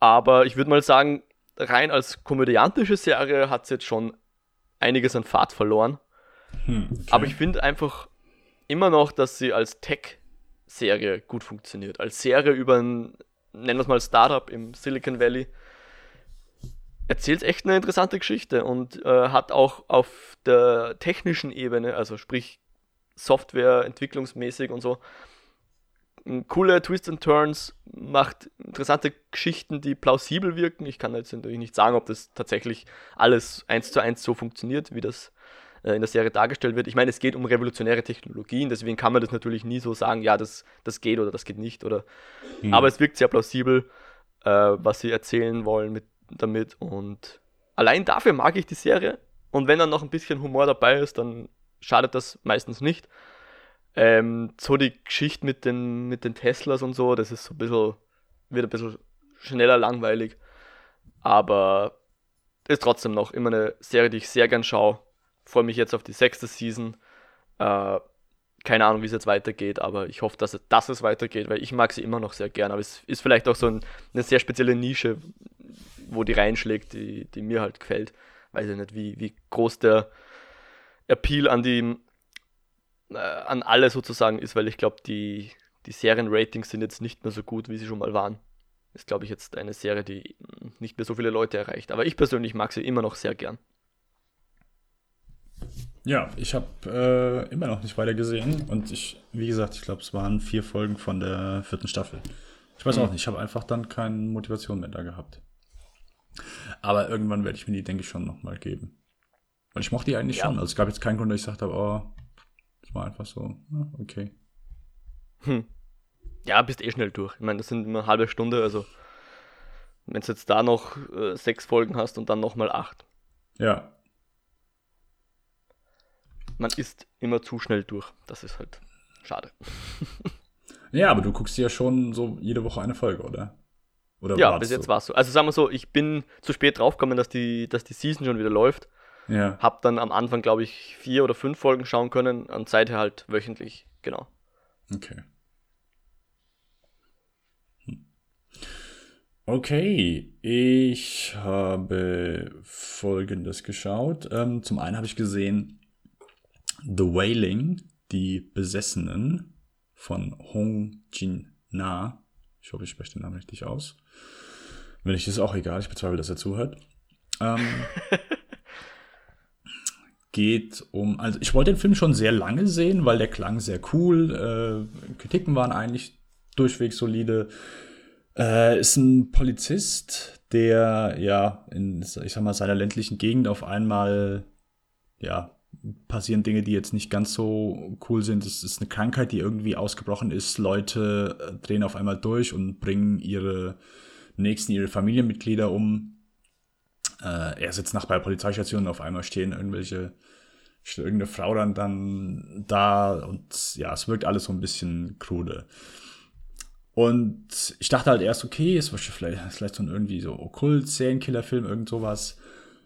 Aber ich würde mal sagen, rein als komödiantische Serie hat sie jetzt schon einiges an Fahrt verloren. Hm, okay. Aber ich finde einfach immer noch, dass sie als Tech-Serie gut funktioniert. Als Serie über ein, nennen wir es mal Startup im Silicon Valley, erzählt echt eine interessante Geschichte und äh, hat auch auf der technischen Ebene, also sprich Software, entwicklungsmäßig und so, coole Twists and Turns, macht interessante Geschichten, die plausibel wirken. Ich kann jetzt natürlich nicht sagen, ob das tatsächlich alles eins zu eins so funktioniert, wie das äh, in der Serie dargestellt wird. Ich meine, es geht um revolutionäre Technologien, deswegen kann man das natürlich nie so sagen, ja, das, das geht oder das geht nicht. Oder. Hm. Aber es wirkt sehr plausibel, äh, was sie erzählen wollen mit, damit. Und allein dafür mag ich die Serie. Und wenn dann noch ein bisschen Humor dabei ist, dann schadet das meistens nicht. Ähm, so die Geschichte mit den, mit den Teslas und so, das ist so ein bisschen, wird ein bisschen schneller langweilig. Aber ist trotzdem noch immer eine Serie, die ich sehr gern schaue. Freue mich jetzt auf die sechste Season. Äh, keine Ahnung, wie es jetzt weitergeht, aber ich hoffe, dass es, dass es weitergeht, weil ich mag sie immer noch sehr gern. Aber es ist vielleicht auch so ein, eine sehr spezielle Nische, wo die reinschlägt, die, die mir halt gefällt. Weiß ich nicht, wie, wie groß der Appeal an die an alle sozusagen ist, weil ich glaube, die, die Serienratings sind jetzt nicht mehr so gut, wie sie schon mal waren. Ist, glaube ich, jetzt eine Serie, die nicht mehr so viele Leute erreicht. Aber ich persönlich mag sie immer noch sehr gern. Ja, ich habe äh, immer noch nicht weiter gesehen und ich, wie gesagt, ich glaube, es waren vier Folgen von der vierten Staffel. Ich weiß mhm. auch nicht, ich habe einfach dann keine Motivation mehr da gehabt. Aber irgendwann werde ich mir die, denke ich, schon nochmal geben. Und ich mochte die eigentlich ja. schon. Also es gab jetzt keinen Grund, dass ich gesagt habe, oh, das war einfach so, okay. Hm. Ja, bist eh schnell durch. Ich meine, das sind immer eine halbe Stunde, also wenn du jetzt da noch äh, sechs Folgen hast und dann nochmal acht. Ja. Man ist immer zu schnell durch. Das ist halt schade. Ja, aber du guckst dir ja schon so jede Woche eine Folge, oder? Oder ja, bis jetzt war es so. Also sagen wir so, ich bin zu spät draufgekommen, dass die, dass die Season schon wieder läuft. Ja. Hab dann am Anfang, glaube ich, vier oder fünf Folgen schauen können und seither halt wöchentlich, genau. Okay. Hm. Okay, ich habe Folgendes geschaut. Ähm, zum einen habe ich gesehen The Wailing, die Besessenen von Hong Jin-na. Ich hoffe, ich spreche den Namen richtig aus. Wenn nicht, ist auch egal. Ich bezweifle, dass er zuhört. Ähm... geht um, also ich wollte den Film schon sehr lange sehen, weil der klang sehr cool, äh, Kritiken waren eigentlich durchweg solide. Äh, ist ein Polizist, der ja in, ich sag mal, seiner ländlichen Gegend auf einmal, ja, passieren Dinge, die jetzt nicht ganz so cool sind. Es ist eine Krankheit, die irgendwie ausgebrochen ist. Leute drehen auf einmal durch und bringen ihre Nächsten, ihre Familienmitglieder um. Äh, er sitzt nach bei der Polizeistation und auf einmal stehen irgendwelche, steht irgendeine Frau dann, dann da und ja, es wirkt alles so ein bisschen krude. Und ich dachte halt erst, okay, es war vielleicht, vielleicht so ein irgendwie so Okkult, Serienkiller-Film, irgend sowas.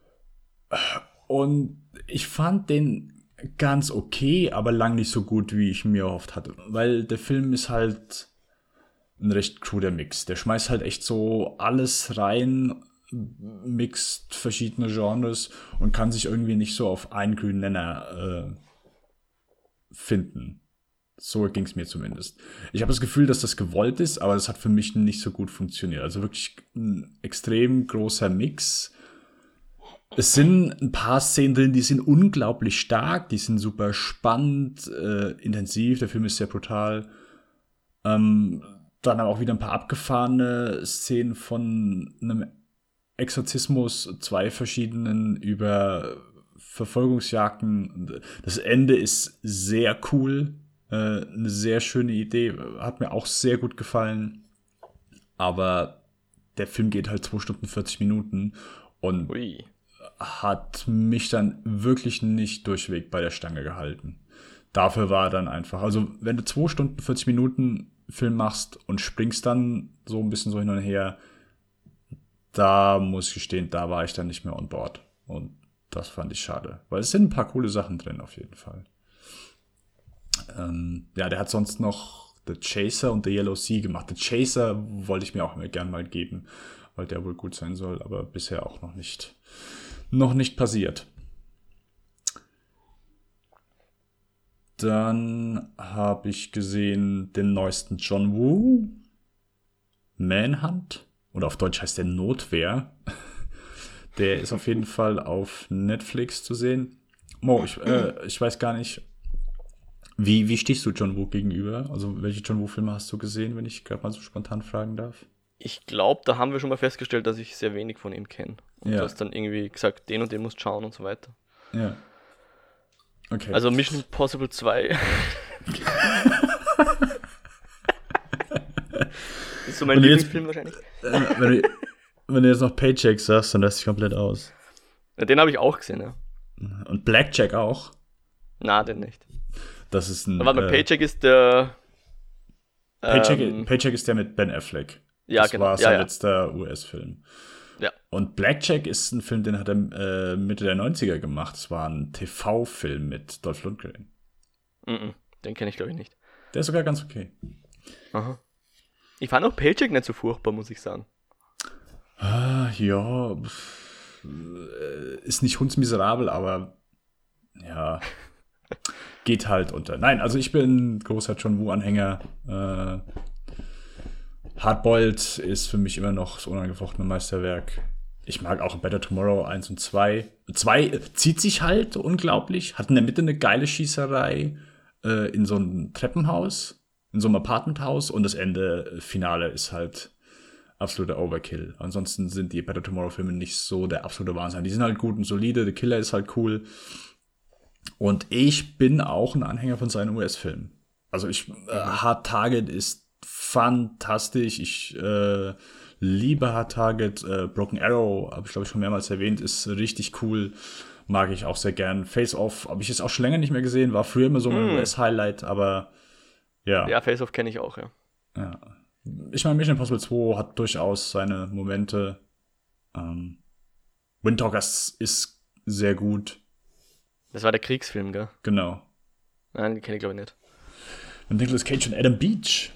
Und ich fand den ganz okay, aber lang nicht so gut, wie ich mir erhofft hatte. Weil der Film ist halt ein recht kruder Mix. Der schmeißt halt echt so alles rein, mixt verschiedene Genres und kann sich irgendwie nicht so auf einen grünen Nenner äh, finden. So ging es mir zumindest. Ich habe das Gefühl, dass das gewollt ist, aber das hat für mich nicht so gut funktioniert. Also wirklich ein extrem großer Mix. Es sind ein paar Szenen drin, die sind unglaublich stark, die sind super spannend, äh, intensiv. Der Film ist sehr brutal. Ähm, dann auch wieder ein paar abgefahrene Szenen von einem Exorzismus, zwei verschiedenen über Verfolgungsjagden. Das Ende ist sehr cool, äh, eine sehr schöne Idee, hat mir auch sehr gut gefallen. Aber der Film geht halt zwei Stunden vierzig Minuten und Ui. hat mich dann wirklich nicht durchweg bei der Stange gehalten. Dafür war dann einfach, also wenn du zwei Stunden vierzig Minuten Film machst und springst dann so ein bisschen so hin und her, da muss ich gestehen, da war ich dann nicht mehr on board. Und das fand ich schade. Weil es sind ein paar coole Sachen drin, auf jeden Fall. Ähm, ja, der hat sonst noch The Chaser und The Yellow Sea gemacht. The Chaser wollte ich mir auch immer gern mal geben, weil der wohl gut sein soll, aber bisher auch noch nicht, noch nicht passiert. Dann habe ich gesehen den neuesten John Woo, Manhunt, oder auf Deutsch heißt der Notwehr. Der ist auf jeden Fall auf Netflix zu sehen. Mo, ich, äh, ich weiß gar nicht, wie, wie stehst du John Woo gegenüber? Also welche John Woo-Filme hast du gesehen, wenn ich gerade mal so spontan fragen darf? Ich glaube, da haben wir schon mal festgestellt, dass ich sehr wenig von ihm kenne. Und Ja. du hast dann irgendwie gesagt, den und den musst schauen und so weiter. Ja. Okay. Also Mission Impossible zwei. ist so mein Und jetzt- Lieblingsfilm wahrscheinlich. Äh, wenn, du, wenn du jetzt noch Paycheck sagst, dann lässt dich komplett aus. Ja, den habe ich auch gesehen, ja. Und Blackjack auch. Na, den nicht. Das ist ein. Aber warte mal, äh, Paycheck ist der... Paycheck, ähm, Paycheck ist der mit Ben Affleck. Ja, das genau. war Ja, sein ja. letzter U S-Film. Ja. Und Blackjack ist ein Film, den hat er äh, Mitte der neunziger gemacht. Das war ein T V-Film mit Dolph Lundgren. Mhm, den kenne ich glaube ich nicht. Der ist sogar ganz okay. Aha. Ich fand auch Paycheck nicht so furchtbar, muss ich sagen. Ah, ja, pff, äh, ist nicht hundsmiserabel, aber ja, geht halt unter. Nein, also ich bin großer John Woo-Anhänger. Äh, Hardboiled ist für mich immer noch das unangefochtene Meisterwerk. Ich mag auch Better Tomorrow eins und zwei. zwei zieht sich halt unglaublich, hat in der Mitte eine geile Schießerei äh, in so einem Treppenhaus, in so einem Apartmenthaus und das Ende, äh, Finale ist halt absoluter Overkill. Ansonsten sind die Better Tomorrow-Filme nicht so der absolute Wahnsinn. Die sind halt gut und solide, The Killer ist halt cool. Und ich bin auch ein Anhänger von seinen U S-Filmen. Also ich, äh, Hard Target ist fantastisch. Ich äh, liebe Hard Target. Äh, Broken Arrow, habe ich glaube ich schon mehrmals erwähnt, ist richtig cool. Mag ich auch sehr gern. Face Off habe ich jetzt auch schon länger nicht mehr gesehen. War früher immer so mein Mm. U S-Highlight, aber ja. Ja, Face Off kenne ich auch, ja. ja. Ich meine, Mission Impossible zwei hat durchaus seine Momente. Ähm, Windtalkers ist sehr gut. Das war der Kriegsfilm, gell? Genau. Nein, den kenne ich glaube ich nicht. Und Nicolas Cage und Adam Beach.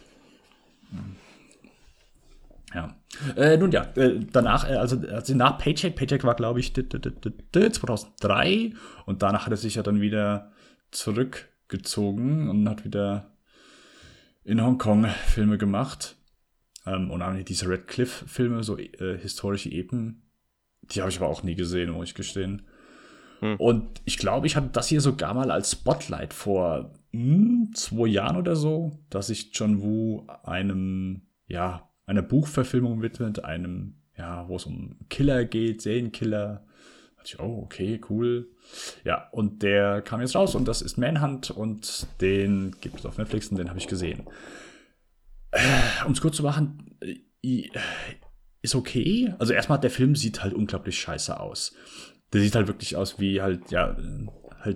Ja. Äh, nun ja, äh, danach, äh, also, also nach Paycheck, Paycheck war, glaube ich, zweitausenddrei und danach hat er sich ja dann wieder zurückgezogen und hat wieder in Hongkong Filme gemacht. Ähm, und dann diese Red Cliff-Filme, so äh, historische Epen, die habe ich aber auch nie gesehen, muss ich gestehen. Hm. Und ich glaube, ich hatte das hier sogar mal als Spotlight vor hm, zwei Jahren oder so, dass sich John Woo einem, ja, einer Buchverfilmung widmet, einem, ja, wo es um Killer geht, Serienkiller. Da dachte ich, oh, okay, cool. Ja, und der kam jetzt raus und das ist Manhunt und den gibt es auf Netflix und den habe ich gesehen. Äh, um es kurz zu machen, äh, ist okay. Also erstmal, der Film sieht halt unglaublich scheiße aus. Der sieht halt wirklich aus wie halt, ja, halt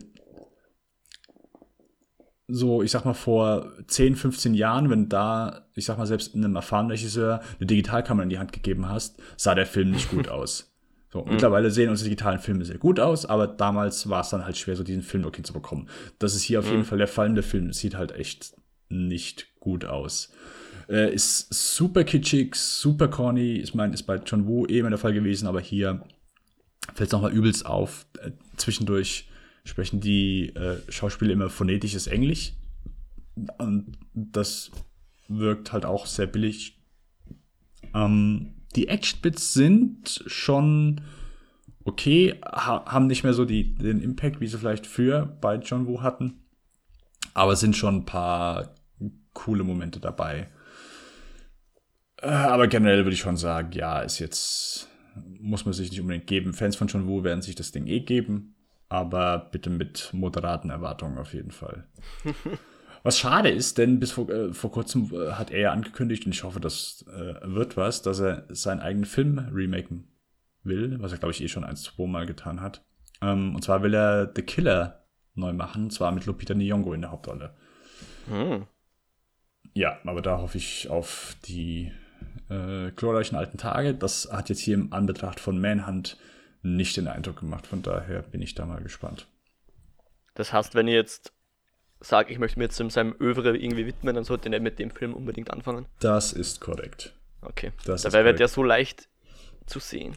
so, ich sag mal, vor zehn, fünfzehn Jahren, wenn da, ich sag mal, selbst einem erfahrenen Regisseur eine Digitalkamera in die Hand gegeben hast, sah der Film nicht gut aus. So, mhm. Mittlerweile sehen unsere digitalen Filme sehr gut aus, aber damals war es dann halt schwer, so diesen Film okay zu bekommen. Das ist hier auf mhm. jeden Fall der Fall. Der Film sieht halt echt nicht gut aus. Äh, ist super kitschig, super corny. Ich meine, ist bei John Woo eh immer der Fall gewesen, aber hier fällt es nochmal übelst auf. Äh, zwischendurch sprechen die äh, Schauspieler immer phonetisches Englisch. Und das wirkt halt auch sehr billig. Ähm, die Action-Bits sind schon okay, ha- haben nicht mehr so die, den Impact, wie sie vielleicht früher bei John Woo hatten. Aber es sind schon ein paar coole Momente dabei. Äh, aber generell würde ich schon sagen, ja, ist jetzt, muss man sich nicht unbedingt geben. Fans von John Woo werden sich das Ding eh geben. Aber bitte mit moderaten Erwartungen auf jeden Fall. Was schade ist, denn bis vor, äh, vor kurzem äh, hat er ja angekündigt, und ich hoffe, das äh, wird was, dass er seinen eigenen Film remaken will, was er, glaube ich, eh schon ein, zwei Mal getan hat. Ähm, und zwar will er The Killer neu machen, und zwar mit Lupita Nyong'o in der Hauptrolle. Hm. Ja, aber da hoffe ich auf die äh, glorreichen alten Tage. Das hat jetzt hier im Anbetracht von Manhunt nicht den Eindruck gemacht. Von daher bin ich da mal gespannt. Das heißt, wenn ich jetzt sage, ich möchte mir jetzt seinem Övre irgendwie widmen, dann sollte ich nicht mit dem Film unbedingt anfangen. Das ist korrekt. Okay, Das dabei ist wird der korrekt. so leicht zu sehen.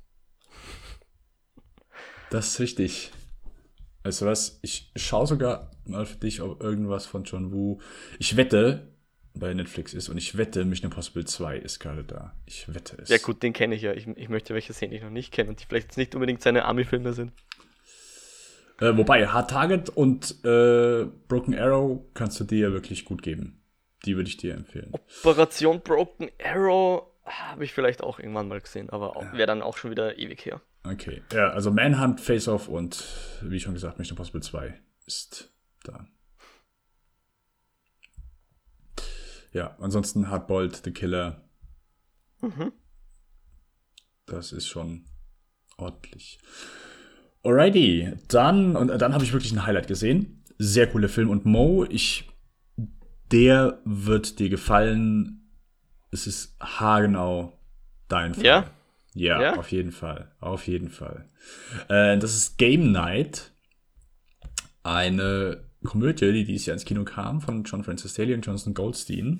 Das ist richtig. Weißt du was? Ich schaue sogar mal für dich, ob irgendwas von John Woo. Ich wette, bei Netflix ist und ich wette, Mission Impossible zwei ist gerade da. Ich wette es. Ja gut, den kenne ich ja. Ich, ich möchte welche sehen, die ich noch nicht kenne und die vielleicht jetzt nicht unbedingt seine Army-Filme sind. Äh, wobei, Hard Target und äh, Broken Arrow kannst du dir wirklich gut geben. Die würde ich dir empfehlen. Operation Broken Arrow habe ich vielleicht auch irgendwann mal gesehen, aber wäre dann auch schon wieder ewig her. Okay, ja, also Manhunt, Face Off und wie schon gesagt, Mission Impossible zwei ist da. Ja, ansonsten Hardboiled, The Killer. Mhm. Das ist schon ordentlich. Alrighty, dann, und dann habe ich wirklich ein Highlight gesehen. Sehr cooler Film. Und Mo, ich, der wird dir gefallen. Es ist haargenau dein Fall. Ja? Ja, Ja? auf jeden Fall. Auf jeden Fall. Äh, das ist Game Night. Eine Komödie, die dieses Jahr ins Kino kam, von John Francis Daley und Jonathan Goldstein.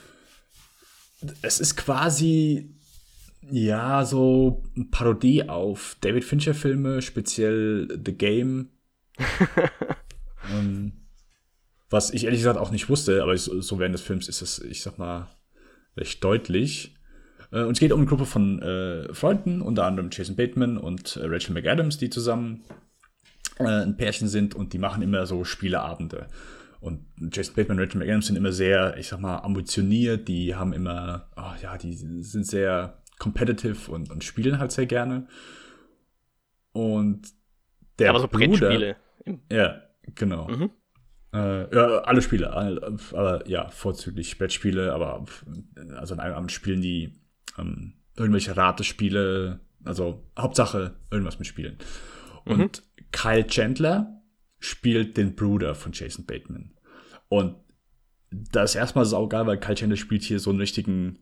Es ist quasi, ja, so eine Parodie auf David Fincher-Filme, speziell The Game. ähm, was ich ehrlich gesagt auch nicht wusste, aber so, so während des Films ist es, ich sag mal, recht deutlich. Äh, und es geht um eine Gruppe von äh, Freunden, unter anderem Jason Bateman und äh, Rachel McAdams, die zusammen äh, ein Pärchen sind und die machen immer so Spieleabende. Und Jason Bateman und Rachel McAdams sind immer sehr, ich sag mal, ambitioniert, die haben immer, oh ja, die sind sehr competitive und, und spielen halt sehr gerne. Und der Aber so Bruder, Brettspiele. ja, genau. Mhm. Äh, ja, alle Spiele, alle, aber ja, vorzüglich Brettspiele, aber also an einem Abend spielen die ähm, irgendwelche Ratespiele, also Hauptsache irgendwas mit Spielen. Und mhm. Kyle Chandler spielt den Bruder von Jason Bateman. Und das ist erstmal saugeil, weil Kyle Chandler spielt hier so einen richtigen,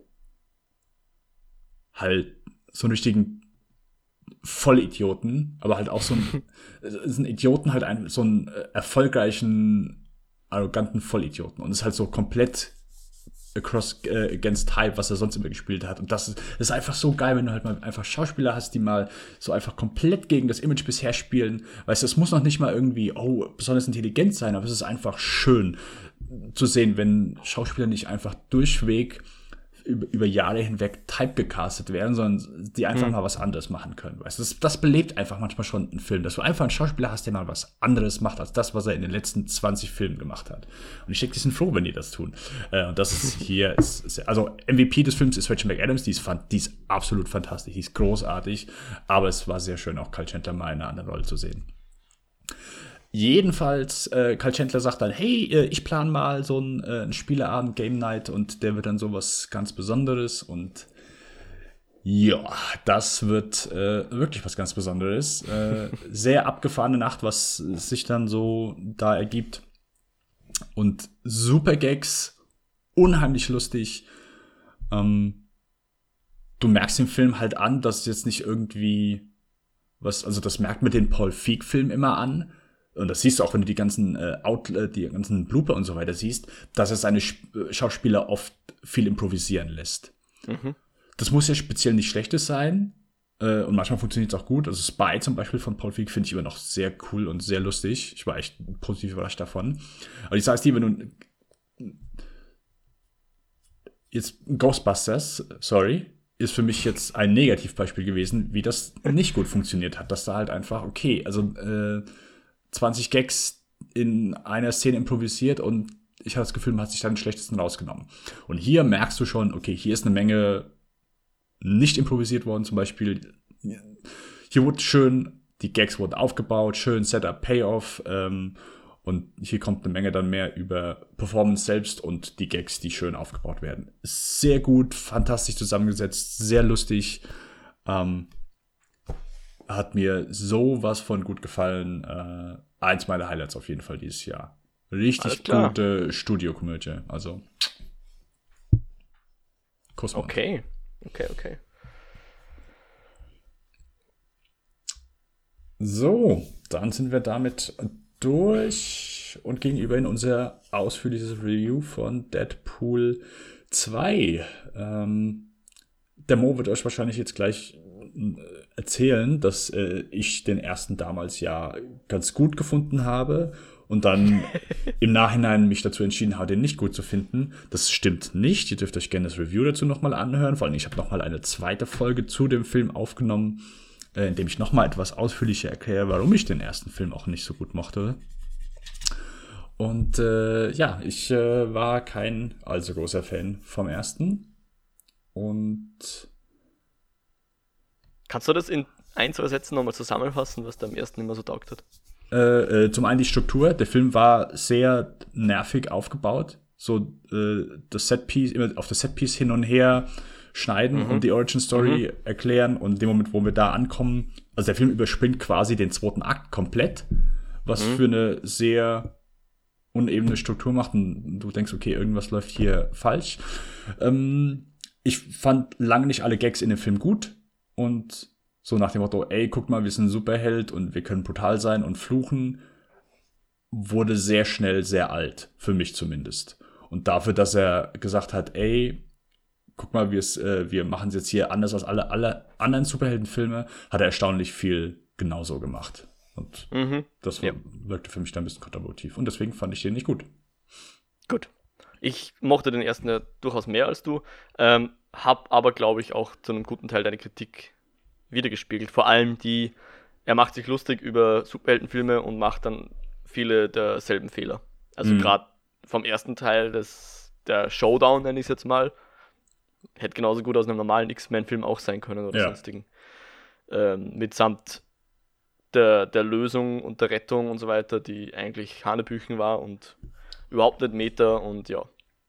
halt, so einen richtigen Vollidioten, aber halt auch so ein, ist ein Idioten, halt einen, so einen erfolgreichen, arroganten Vollidioten. Und ist halt so komplett across äh, against type, was er sonst immer gespielt hat. Und das ist, das ist einfach so geil, wenn du halt mal einfach Schauspieler hast, die mal so einfach komplett gegen das Image bisher spielen. Weißt du, es muss noch nicht mal irgendwie, oh, besonders intelligent sein, aber es ist einfach schön zu sehen, wenn Schauspieler nicht einfach durchweg über, über Jahre hinweg typegecastet werden, sondern die einfach hm. mal was anderes machen können. Weißt du, das, das belebt einfach manchmal schon einen Film, dass du einfach einen Schauspieler hast, der mal was anderes macht, als das, was er in den letzten zwanzig Filmen gemacht hat. Und ich denke, die sind froh, wenn die das tun. Äh, und das ist hier, ist, ist, also M V P des Films ist Rachel McAdams, die ist, die ist absolut fantastisch, die ist großartig, aber es war sehr schön, auch Kyle Chandler mal in einer anderen Rolle zu sehen. Jedenfalls, äh, Kyle Chandler sagt dann, hey, äh, ich plane mal so einen, äh, einen Spieleabend, Game Night, und der wird dann sowas ganz Besonderes. Und ja, das wird äh, wirklich was ganz Besonderes. Äh, sehr abgefahrene Nacht, was sich dann so da ergibt. Und super Gags, unheimlich lustig. Ähm, du merkst den Film halt an, dass es jetzt nicht irgendwie was, also das merkt man den Paul Feig-Film immer an. Und das siehst du auch, wenn du die ganzen äh, Outlet, die ganzen Blooper und so weiter siehst, dass er seine Sp- Schauspieler oft viel improvisieren lässt. Mhm. Das muss ja speziell nicht Schlechtes sein. Äh, und manchmal funktioniert es auch gut. Also Spy zum Beispiel von Paul Feig finde ich immer noch sehr cool und sehr lustig. Ich war echt positiv überrascht davon. Aber ich sage es dir, wenn du jetzt Ghostbusters, sorry, ist für mich jetzt ein Negativbeispiel gewesen, wie das nicht gut funktioniert hat. Dass da halt einfach, okay, also äh, zwanzig Gags in einer Szene improvisiert und ich habe das Gefühl, man hat sich dann den schlechtesten rausgenommen. Und hier merkst du schon, okay, hier ist eine Menge nicht improvisiert worden. Zum Beispiel, hier wurde schön, die Gags wurden aufgebaut, schön Setup, Payoff. Ähm, und hier kommt eine Menge dann mehr über Performance selbst und die Gags, die schön aufgebaut werden. Sehr gut, fantastisch zusammengesetzt, sehr lustig. Ähm, Hat mir sowas von gut gefallen. Äh, eins meiner Highlights auf jeden Fall dieses Jahr. Richtig gute Studiokomödie. Also Kuss. Okay, okay, okay. So, dann sind wir damit durch. euch und gegenüber in unser ausführliches Review von Deadpool zwei. Ähm, der Mo wird euch wahrscheinlich jetzt gleich erzählen, dass äh, ich den ersten damals ja ganz gut gefunden habe und dann im Nachhinein mich dazu entschieden habe, den nicht gut zu finden. Das stimmt nicht. Ihr dürft euch gerne das Review dazu nochmal anhören. Vor allem, ich habe nochmal eine zweite Folge zu dem Film aufgenommen, äh, in dem ich nochmal etwas ausführlicher erkläre, warum ich den ersten Film auch nicht so gut mochte. Und äh, ja, ich äh, war kein allzu großer Fan vom ersten. Und kannst du das in ein, zwei Sätzen nochmal zusammenfassen, was da am ersten immer so taugt hat? Äh, äh, zum einen die Struktur. Der Film war sehr nervig aufgebaut. So äh, das Setpiece, immer auf das Setpiece hin und her schneiden Mhm. und die Origin Story erklären. Und in dem Moment, wo wir da ankommen, also der Film überspringt quasi den zweiten Akt komplett, was für eine sehr unebene Struktur macht. Und du denkst, okay, irgendwas läuft hier falsch. Ähm, ich fand lange nicht alle Gags in dem Film gut. Und so nach dem Motto, ey, guck mal, wir sind ein Superheld und wir können brutal sein und fluchen, wurde sehr schnell sehr alt, für mich zumindest. Und dafür, dass er gesagt hat, ey, guck mal, wir's, äh, wir machen es jetzt hier anders als alle, alle anderen Superheldenfilme, hat er erstaunlich viel genauso gemacht. Und Mhm. das war, Ja. wirkte für mich dann ein bisschen kontraproduktiv. Und deswegen fand ich den nicht gut. Gut. Ich mochte den ersten ja durchaus mehr als du, ähm, hab aber, glaube ich, auch zu einem guten Teil deine Kritik wiedergespiegelt. Vor allem die, er macht sich lustig über Superheldenfilme und macht dann viele derselben Fehler. Also Mhm. gerade vom ersten Teil, des, der Showdown, nenne ich es jetzt mal, hätte genauso gut aus einem normalen X-Men-Film auch sein können oder Ja. sonstigen. Ähm, mitsamt der, der Lösung und der Rettung und so weiter, die eigentlich Hanebüchen war und überhaupt nicht Meta und ja.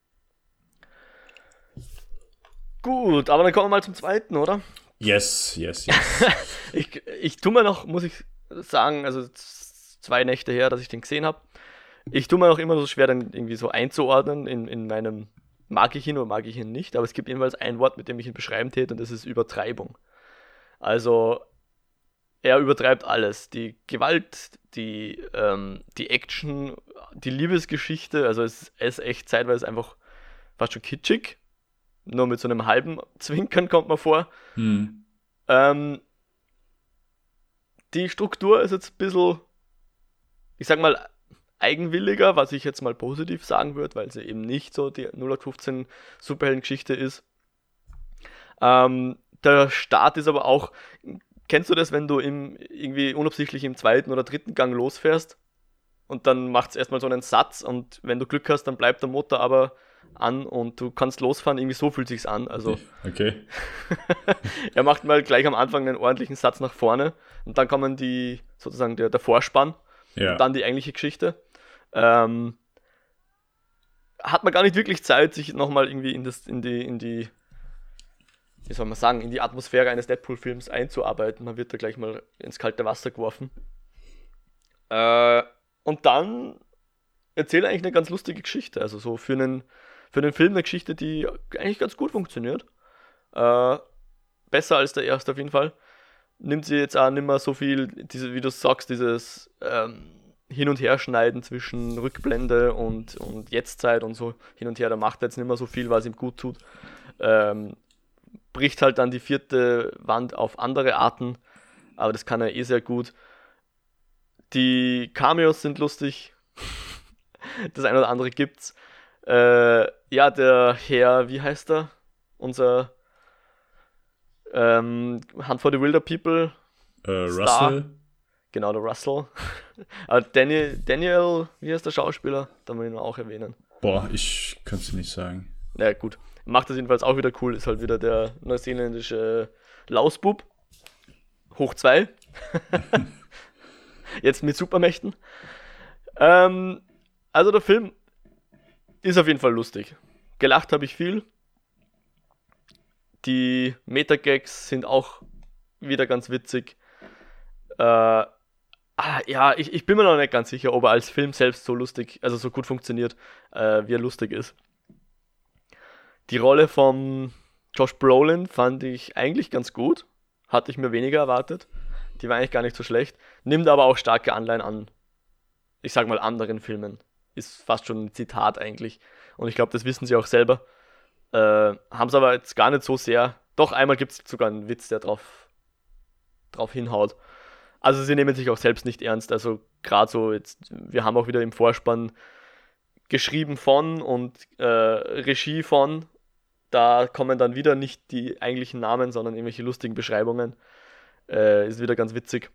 Gut, aber dann kommen wir mal zum zweiten, oder? Yes, yes, yes. Ich, ich tue mir noch, muss ich sagen, also z- zwei Nächte her, dass ich den gesehen habe. Ich tue mir noch immer so schwer, den irgendwie so einzuordnen in, in meinem mag ich ihn oder mag ich ihn nicht, aber es gibt jedenfalls ein Wort, mit dem ich ihn beschreiben täte und das ist Übertreibung. Also er übertreibt alles. Die Gewalt, die, ähm, die Action, die Liebesgeschichte, also es, es ist echt zeitweise einfach fast schon kitschig. Nur mit so einem halben Zwinkern kommt man vor. hm. Ähm, die Struktur ist jetzt ein bisschen, ich sag mal, eigenwilliger, was ich jetzt mal positiv sagen würde, weil sie eben nicht so die null acht fünfzehn Superheldengeschichte ist. Ähm, der Start ist aber auch, kennst du das, wenn du im, irgendwie unabsichtlich im zweiten oder dritten Gang losfährst und dann macht es erstmal so einen Satz und wenn du Glück hast, dann bleibt der Motor aber an und du kannst losfahren, irgendwie so fühlt sich's an. Also Okay. er macht mal gleich am Anfang einen ordentlichen Satz nach vorne und dann kommen die, sozusagen der, der Vorspann Ja. und dann die eigentliche Geschichte. Ähm, hat man gar nicht wirklich Zeit, sich nochmal irgendwie in, das, in, die, in die, wie soll man sagen, in die Atmosphäre eines Deadpool-Films einzuarbeiten. Man wird da gleich mal ins kalte Wasser geworfen. Äh, und dann erzählt er eigentlich eine ganz lustige Geschichte. Also so für einen, für einen Film eine Geschichte, die eigentlich ganz gut funktioniert. Äh, besser als der erste auf jeden Fall. Nimmt sie jetzt auch nicht mehr so viel, diese, wie du sagst, dieses ähm, Hin- und Herschneiden zwischen Rückblende und, und Jetztzeit und so hin und her. Da macht er jetzt nicht mehr so viel, was ihm gut tut. Ähm, bricht halt dann die vierte Wand auf andere Arten, aber das kann er eh sehr gut. Die Cameos sind lustig. Das eine oder andere gibt's. Äh, ja, der Herr, wie heißt er? Unser ähm, Hunt for the Wilder People. Äh, Star. Russell. Genau, der Russell. Aber Daniel, Daniel, wie heißt der Schauspieler? Da muss ich ihn auch erwähnen. Boah, ich könnte es nicht sagen. Na ja, gut. Macht das jedenfalls auch wieder cool. Ist halt wieder der neuseeländische Lausbub. Hoch zwei. Jetzt mit Supermächten. Ähm, also der Film ist auf jeden Fall lustig. Gelacht habe ich viel. Die Meta-Gags sind auch wieder ganz witzig. Äh, ah, ja, ich, ich bin mir noch nicht ganz sicher, ob er als Film selbst so lustig, also so gut funktioniert, äh, wie er lustig ist. Die Rolle von Josh Brolin fand ich eigentlich ganz gut. Hatte ich mir weniger erwartet. Die war eigentlich gar nicht so schlecht. Nimmt aber auch starke Anleihen an ich sag mal, anderen Filmen. Ist fast schon ein Zitat eigentlich. Und ich glaube, das wissen sie auch selber. Äh, haben es aber jetzt gar nicht so sehr. Doch, einmal gibt es sogar einen Witz, der drauf, drauf hinhaut. Also sie nehmen sich auch selbst nicht ernst. Also gerade so jetzt, wir haben auch wieder im Vorspann geschrieben von und äh, Regie von. Da kommen dann wieder nicht die eigentlichen Namen, sondern irgendwelche lustigen Beschreibungen. Äh, ist wieder ganz witzig.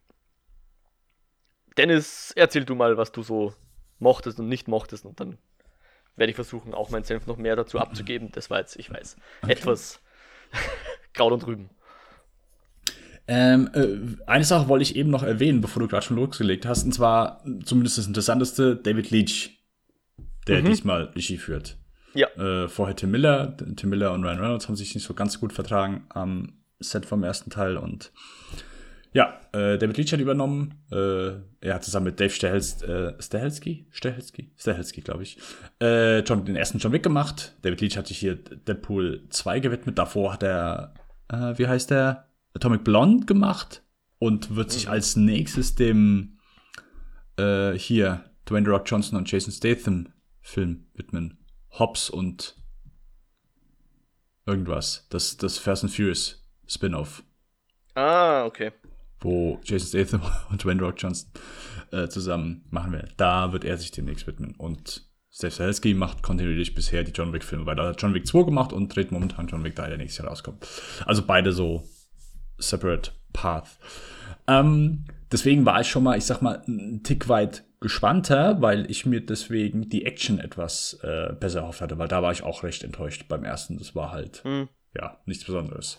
Dennis, erzähl du mal, was du so mochtest und nicht mochtest, und dann werde ich versuchen, auch meinen Senf noch mehr dazu abzugeben. Das war jetzt, ich weiß, okay. etwas Kraut und Rüben. Ähm, äh, eine Sache wollte ich eben noch erwähnen, bevor du gerade schon losgelegt hast, und zwar zumindest das Interessanteste, David Leitch, der mhm. diesmal Regie führt. Ja. Äh, vorher Tim Miller. Tim Miller und Ryan Reynolds haben sich nicht so ganz gut vertragen am Set vom ersten Teil, und ja, äh, David Leitch hat übernommen. Äh, er hat zusammen mit Dave Stahelski, äh, Stahelski? Stahelski? Stahelski, glaube ich, äh, John, den ersten John Wick gemacht. David Leitch hat sich hier Deadpool zwei gewidmet. Davor hat er, äh, wie heißt der? Atomic Blonde gemacht und wird sich mhm. als nächstes dem äh, hier Dwayne The Rock Johnson und Jason Statham Film widmen. Hobbs und irgendwas. Das, das Fast and Furious Spin-Off. Ah, okay. Wo Jason Statham und Dwayne The Rock Johnson äh, zusammen machen werden. Da wird er sich demnächst widmen. Und Steve Stahelski macht kontinuierlich bisher die John Wick-Filme, weil er hat John Wick zwei gemacht und dreht momentan John Wick drei, der nächstes Jahr rauskommt. Also beide so separate path. Ähm, deswegen war ich schon mal, ich sag mal, einen Tick weit gespannter, weil ich mir deswegen die Action etwas äh, besser erhofft hatte, weil da war ich auch recht enttäuscht beim ersten. Das war halt, mhm. ja, nichts Besonderes.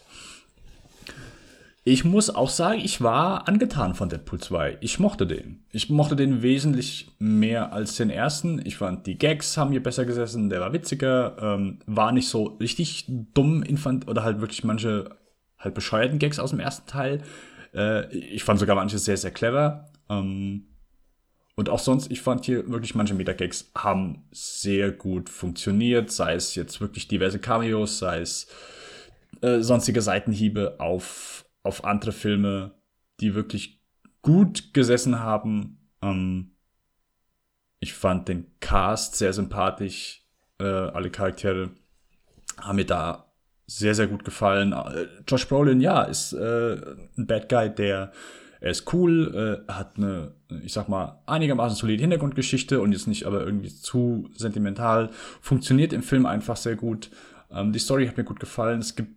Ich muss auch sagen, ich war angetan von Deadpool zwei. Ich mochte den. Ich mochte den wesentlich mehr als den ersten. Ich fand, die Gags haben mir besser gesessen, der war witziger, ähm, war nicht so richtig dumm, infant oder halt wirklich manche halt bescheuerten Gags aus dem ersten Teil. Äh, ich fand sogar manche sehr, sehr clever. Ähm, und auch sonst, ich fand hier wirklich manche Meta-Gags haben sehr gut funktioniert, sei es jetzt wirklich diverse Cameos, sei es äh, sonstige Seitenhiebe auf auf andere Filme, die wirklich gut gesessen haben. Ähm, ich fand den Cast sehr sympathisch. Äh, alle Charaktere haben mir da sehr, sehr gut gefallen. Äh, Josh Brolin, ja, ist äh, ein Bad Guy, der er ist cool, äh, hat eine, ich sag mal, einigermaßen solide Hintergrundgeschichte und jetzt nicht aber irgendwie zu sentimental. Funktioniert im Film einfach sehr gut. Ähm, die Story hat mir gut gefallen. Es gibt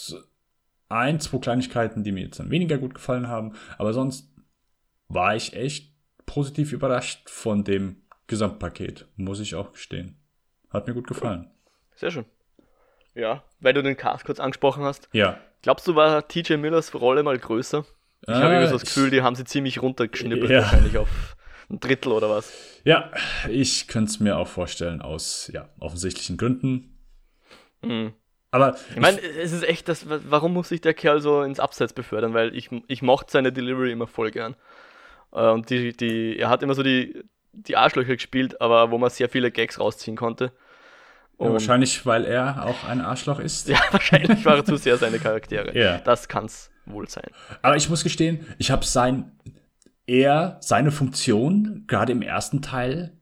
ein, zwei Kleinigkeiten, die mir jetzt dann weniger gut gefallen haben. Aber sonst war ich echt positiv überrascht von dem Gesamtpaket, muss ich auch gestehen. Hat mir gut gefallen. Sehr schön. Ja, weil du den Cast kurz angesprochen hast. Ja. Glaubst du, war T J Millers Rolle mal größer? Ich äh, habe irgendwie so das Gefühl, die haben sie ziemlich runtergeschnippelt, ja. Wahrscheinlich auf ein Drittel oder was. Ja, ich könnte es mir auch vorstellen, aus ja, offensichtlichen Gründen. Mhm. Aber ich meine, es ist echt, das, warum muss sich der Kerl so ins Abseits befördern? Weil ich, ich mochte seine Delivery immer voll gern. Und die, die, er hat immer so die, die Arschlöcher gespielt, aber wo man sehr viele Gags rausziehen konnte. Ja, wahrscheinlich, weil er auch ein Arschloch ist. Ja, wahrscheinlich war er zu sehr seine Charaktere. Ja. Das kann es wohl sein. Aber ich muss gestehen, ich habe sein, er, seine Funktion, gerade im ersten Teil,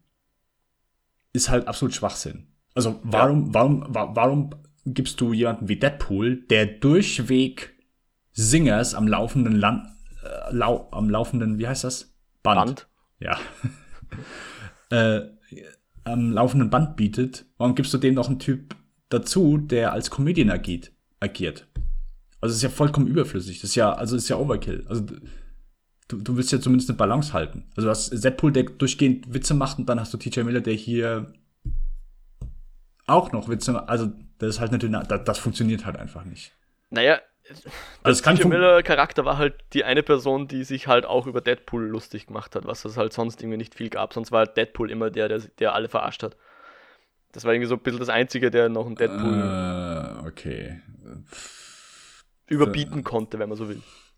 ist halt absolut Schwachsinn. Also warum, ja. warum, warum, warum gibst du jemanden wie Deadpool, der durchweg Singers am laufenden Land, äh, lau, am laufenden, wie heißt das? Band. Band? Ja. äh, am laufenden Band bietet. Warum gibst du dem noch einen Typ dazu, der als Comedian agiert? agiert? Also es ist ja vollkommen überflüssig. Das ist ja, also es ist ja Overkill. Also du, du willst ja zumindest eine Balance halten. Also du hast Deadpool, der durchgehend Witze macht, und dann hast du T J Miller, der hier auch noch Witze, also das ist halt natürlich, das, das funktioniert halt einfach nicht. Naja, also der T J Miller-Charakter war halt die eine Person, die sich halt auch über Deadpool lustig gemacht hat, was es halt sonst irgendwie nicht viel gab. Sonst war halt Deadpool immer der, der, der alle verarscht hat. Das war irgendwie so ein bisschen das Einzige, der noch einen Deadpool äh, okay. überbieten so konnte, wenn man so will.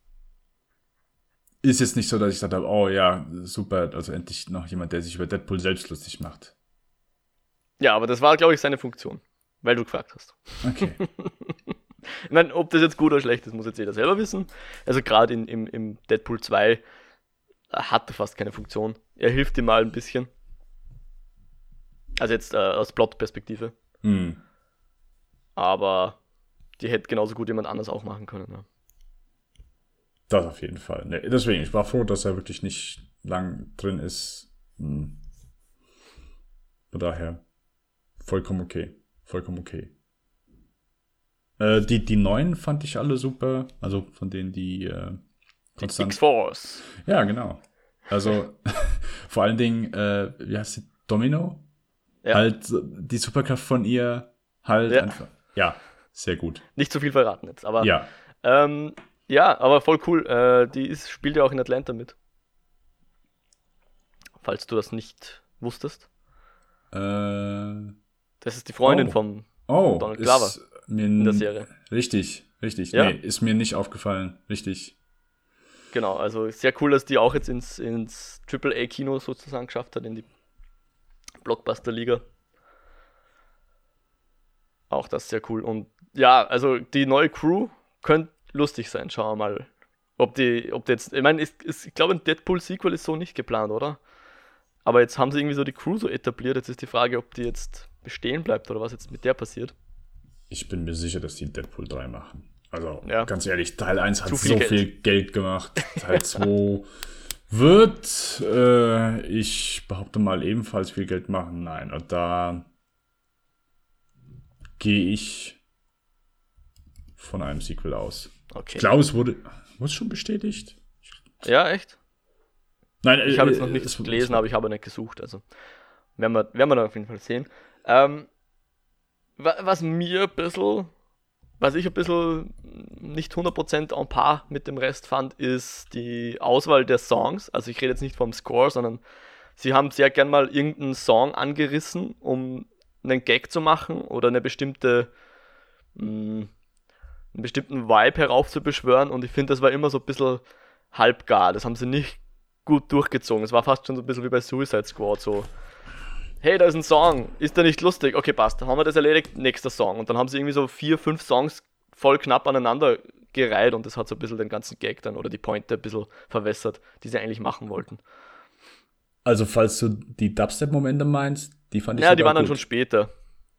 Ist jetzt nicht so, dass ich gesagt habe, oh ja, super, also endlich noch jemand, der sich über Deadpool selbst lustig macht. Ja, aber das war, glaube ich, seine Funktion, weil du gefragt hast. Okay. Ich meine, ob das jetzt gut oder schlecht ist, muss jetzt jeder selber wissen. Also gerade in, im, im Deadpool zwei hatte fast keine Funktion. er hilft ihm mal ein bisschen. Also jetzt äh, aus Plot-Perspektive. Hm. Aber die hätte genauso gut jemand anders auch machen können. Ja. Das auf jeden Fall. Nee, deswegen, ich war froh, dass er wirklich nicht lang drin ist. Hm. Von daher, vollkommen okay. Vollkommen okay. Äh, die, die neuen fand ich alle super. Also von denen, die äh, konstant... X-Force. Ja, genau. Also vor allen Dingen, äh, wie heißt sie? Domino? Ja. Halt die Superkraft von ihr halt Ja. einfach. Ja, sehr gut. Nicht zu viel verraten jetzt, aber Ja. ähm, ja, aber voll cool. Äh, die ist, spielt ja auch in Atlanta mit. Falls du das nicht wusstest. Äh, Das ist die Freundin Oh. vom oh, Donald Glover ist mir in der n- Serie. Richtig, richtig. Ja. Nee, ist mir nicht aufgefallen. Richtig. Genau, also sehr cool, dass die auch jetzt ins, ins Triple A Kino sozusagen geschafft hat, in die Blockbuster-Liga. Auch das sehr cool. Und ja, also die neue Crew könnte lustig sein. Schauen wir mal, ob die, ob die jetzt, ich meine, ist, ist, ich glaube, ein Deadpool-Sequel ist so nicht geplant, oder? Aber jetzt haben sie irgendwie so die Crew so etabliert. Jetzt ist die Frage, ob die jetzt bestehen bleibt oder was jetzt mit der passiert. Ich bin mir sicher, dass die Deadpool drei machen. Also, Ja. ganz ehrlich, Teil eins hat Zu viel so Geld. viel Geld gemacht. Teil zwei wird, äh, ich behaupte mal, ebenfalls viel Geld machen. Nein, und da gehe ich von einem Sequel aus. Okay. Ich glaube, es wurde, wurde es schon bestätigt? Ja, echt? Nein, Ich habe jetzt äh, noch nichts es- gelesen, aber ich habe nicht gesucht. Also werden wir, werden wir dann auf jeden Fall sehen. Ähm, wa- was mir ein bisschen, was ich ein bisschen nicht hundert Prozent en par mit dem Rest fand, ist die Auswahl der Songs. Also ich rede jetzt nicht vom Score, sondern sie haben sehr gern mal irgendeinen Song angerissen, um einen Gag zu machen oder eine bestimmte, mh, einen bestimmten Vibe heraufzubeschwören. Und ich finde, das war immer so ein bisschen halbgar. Das haben sie nicht gut durchgezogen. Es war fast schon so ein bisschen wie bei Suicide Squad, so: Hey, da ist ein Song, ist der nicht lustig? Okay, passt, dann haben wir das erledigt, nächster Song. Und dann haben sie irgendwie so vier, fünf Songs voll knapp aneinander gereiht und das hat so ein bisschen den ganzen Gag dann oder die Pointe ein bisschen verwässert, die sie eigentlich machen wollten. Also, falls du die Dubstep-Momente meinst, die fand ich Ja, die sogar waren dann gut. schon später.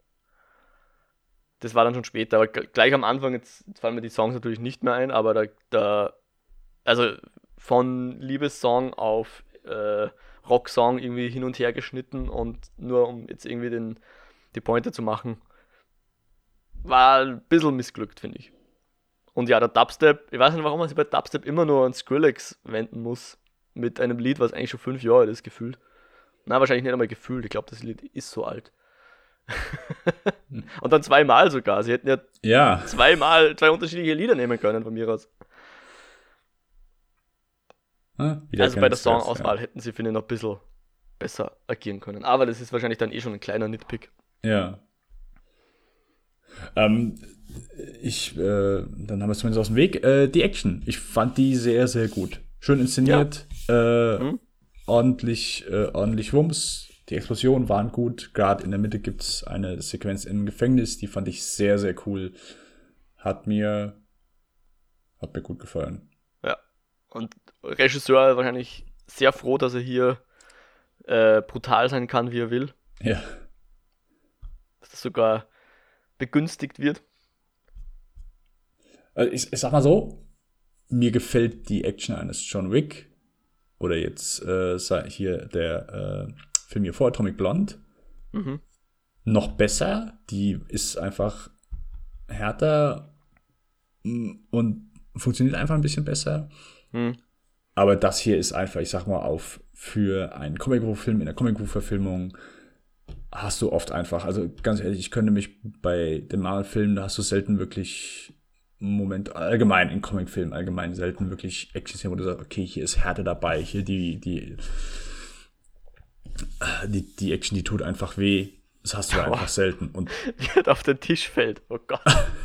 Das war dann schon später, aber g- gleich am Anfang, jetzt, jetzt fallen mir die Songs natürlich nicht mehr ein, aber da, da also von Liebessong auf äh, Rocksong irgendwie hin und her geschnitten und nur um jetzt irgendwie den, die Pointe zu machen, war ein bisschen missglückt, finde ich. Und ja, der Dubstep, ich weiß nicht, warum man sich bei Dubstep immer nur an Skrillex wenden muss, mit einem Lied, was eigentlich schon fünf Jahre alt ist, gefühlt. Na, wahrscheinlich nicht einmal gefühlt, ich glaube, das Lied ist so alt. Und dann zweimal sogar, sie hätten ja Ja, zweimal zwei unterschiedliche Lieder nehmen können von mir aus. ah, wieder Also bei der kein Stress, Songauswahl hätten sie, finde ich, noch ein bisschen besser agieren können. Aber das ist wahrscheinlich dann eh schon ein kleiner Nitpick. Ja. Ähm, ich, äh, dann haben wir es zumindest aus dem Weg. Äh, die Action, ich fand die sehr, sehr gut. Schön inszeniert, äh, Hm? ordentlich, äh, ordentlich Wumms. Die Explosionen waren gut. Gerade in der Mitte gibt es eine Sequenz im Gefängnis, die fand ich sehr, sehr cool. Hat mir, hat mir gut gefallen. Ja. Und Regisseur wahrscheinlich sehr froh, dass er hier äh, brutal sein kann, wie er will. Ja. Dass das sogar begünstigt wird. Also ich, ich sag mal so, mir gefällt die Action eines John Wick oder jetzt äh, sei- hier der äh, Film hier vor, Atomic Blonde, Mhm. noch besser. Die ist einfach härter mm, und funktioniert einfach ein bisschen besser. Hm. Aber das hier ist einfach, ich sag mal, auf für einen Comicbuchfilm in der Comicbuchverfilmung hast du oft einfach, also ganz ehrlich, ich könnte mich bei den Marvel-Filmen, da hast du selten wirklich einen Moment, allgemein in Comicfilmen, allgemein selten wirklich Action-Szenen, wo du sagst, okay, hier ist Härte dabei, hier die, die, die, die Action, die tut einfach weh. Das hast du Aua. einfach selten. Und Wie er auf den Tisch fällt. Oh Gott.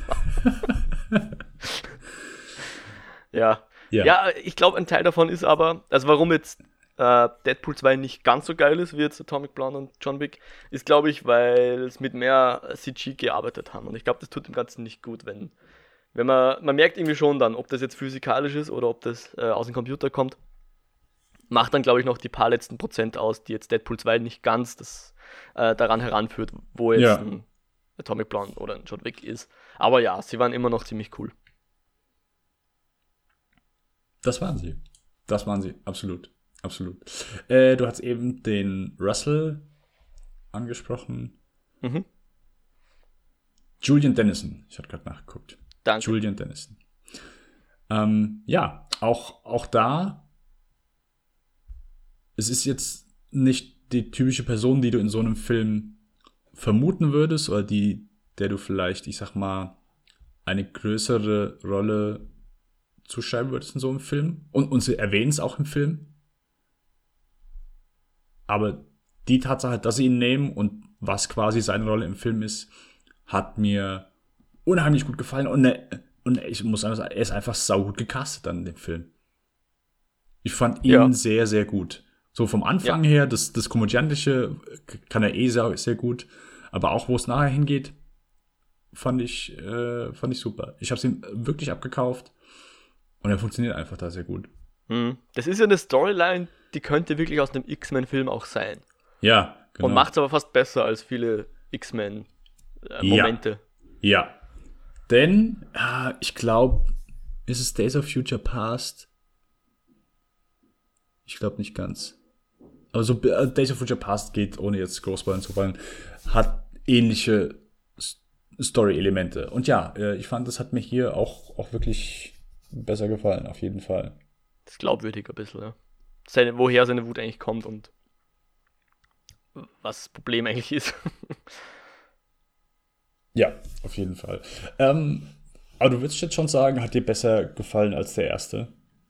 ja. ja, Ja, ich glaube, ein Teil davon ist aber, also warum jetzt äh, Deadpool zwei nicht ganz so geil ist wie jetzt Atomic Blonde und John Wick, ist, glaube ich, weil es mit mehr C G gearbeitet haben. Und ich glaube, das tut dem Ganzen nicht gut, wenn, wenn man, man merkt irgendwie schon dann, ob das jetzt physikalisch ist oder ob das äh, aus dem Computer kommt. macht dann, glaube ich, noch die paar letzten Prozent aus, die jetzt Deadpool zwei nicht ganz das, äh, daran heranführt, wo jetzt Ja. ein Atomic Blonde oder ein John Wick ist. Aber ja, sie waren immer noch ziemlich cool. Das waren sie. Das waren sie, absolut. Absolut. Äh, du hast eben den Russell angesprochen. Mhm. Julian Dennison. Ich habe gerade nachgeguckt. Danke. Julian Dennison. Ähm, ja, auch, auch da, es ist jetzt nicht die typische Person, die du in so einem Film vermuten würdest oder die, der du vielleicht, ich sag mal, eine größere Rolle zuschreiben würdest in so einem Film. Und, und sie erwähnen es auch im Film. Aber die Tatsache, dass sie ihn nehmen und was quasi seine Rolle im Film ist, hat mir unheimlich gut gefallen. Und, ne, und ich muss sagen, er ist einfach saugut gecastet dann in dem Film. Ich fand ihn Ja. sehr, sehr gut. So vom Anfang Ja. her, das, das Komödiantische kann er eh sehr, sehr gut. Aber auch, wo es nachher hingeht, fand ich, äh, fand ich super. Ich habe es ihm wirklich abgekauft. Und er funktioniert einfach da sehr gut. Mhm. Das ist ja eine Storyline, die könnte wirklich aus einem X-Men-Film auch sein. Ja, genau. Und macht es aber fast besser als viele X-Men-Momente. Ja. Ja. Denn, äh, ich glaube, ist es Days of Future Past? Ich glaube nicht ganz. Also äh, Days of Future Past geht, ohne jetzt groß spoilern zu wollen, hat ähnliche S- Story-Elemente. Und ja, äh, ich fand, das hat mir hier auch, auch wirklich besser gefallen, auf jeden Fall. Das ist glaubwürdig ein bisschen, ja. Seine, woher seine Wut eigentlich kommt und was das Problem eigentlich ist. Ja, auf jeden Fall. Ähm, aber du würdest jetzt schon sagen, hat dir besser gefallen als der erste?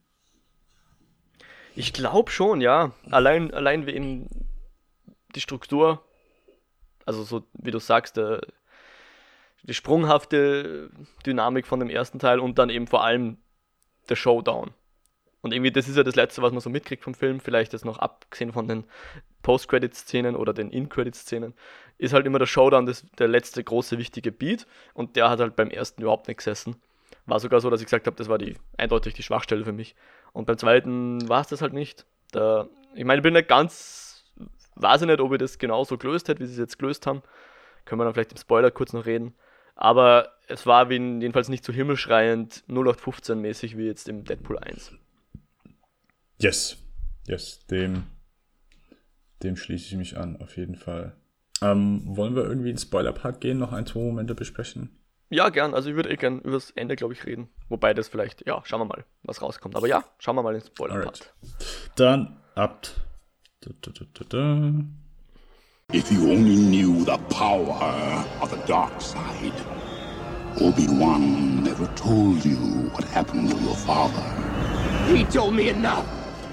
Ich glaube schon, ja. Allein, allein wegen die Struktur, also so wie du sagst, der, die sprunghafte Dynamik von dem ersten Teil und dann eben vor allem der Showdown. Und irgendwie, das ist ja das Letzte, was man so mitkriegt vom Film, vielleicht jetzt noch abgesehen von den Post-Credit-Szenen oder den In-Credit-Szenen, ist halt immer der Showdown das, der letzte große, wichtige Beat und der hat halt beim ersten überhaupt nicht gesessen. War sogar so, dass ich gesagt habe, das war die eindeutig die Schwachstelle für mich. Und beim zweiten war es das halt nicht. Da, ich meine, ich bin nicht ganz, weiß ich nicht, ob ich das genauso gelöst hätte, wie sie es jetzt gelöst haben. Können wir dann vielleicht im Spoiler kurz noch reden. Aber es war jedenfalls nicht so himmelschreiend null acht fünfzehn mäßig wie jetzt im Deadpool eins. Yes. Yes, dem, dem schließe ich mich an, auf jeden Fall. Ähm, wollen wir irgendwie in den Spoiler-Part gehen, noch ein, zwei Momente besprechen? Ja, gern. Also ich würde eh gern über das Ende, glaube ich, reden. Wobei das vielleicht, ja, schauen wir mal, was rauskommt. Aber ja, schauen wir mal ins Spoiler-Part. Dann ab. Da, da, da, da, da. If you only knew the power of the dark side. Obi-Wan never told you what happened to your father. He told me enough.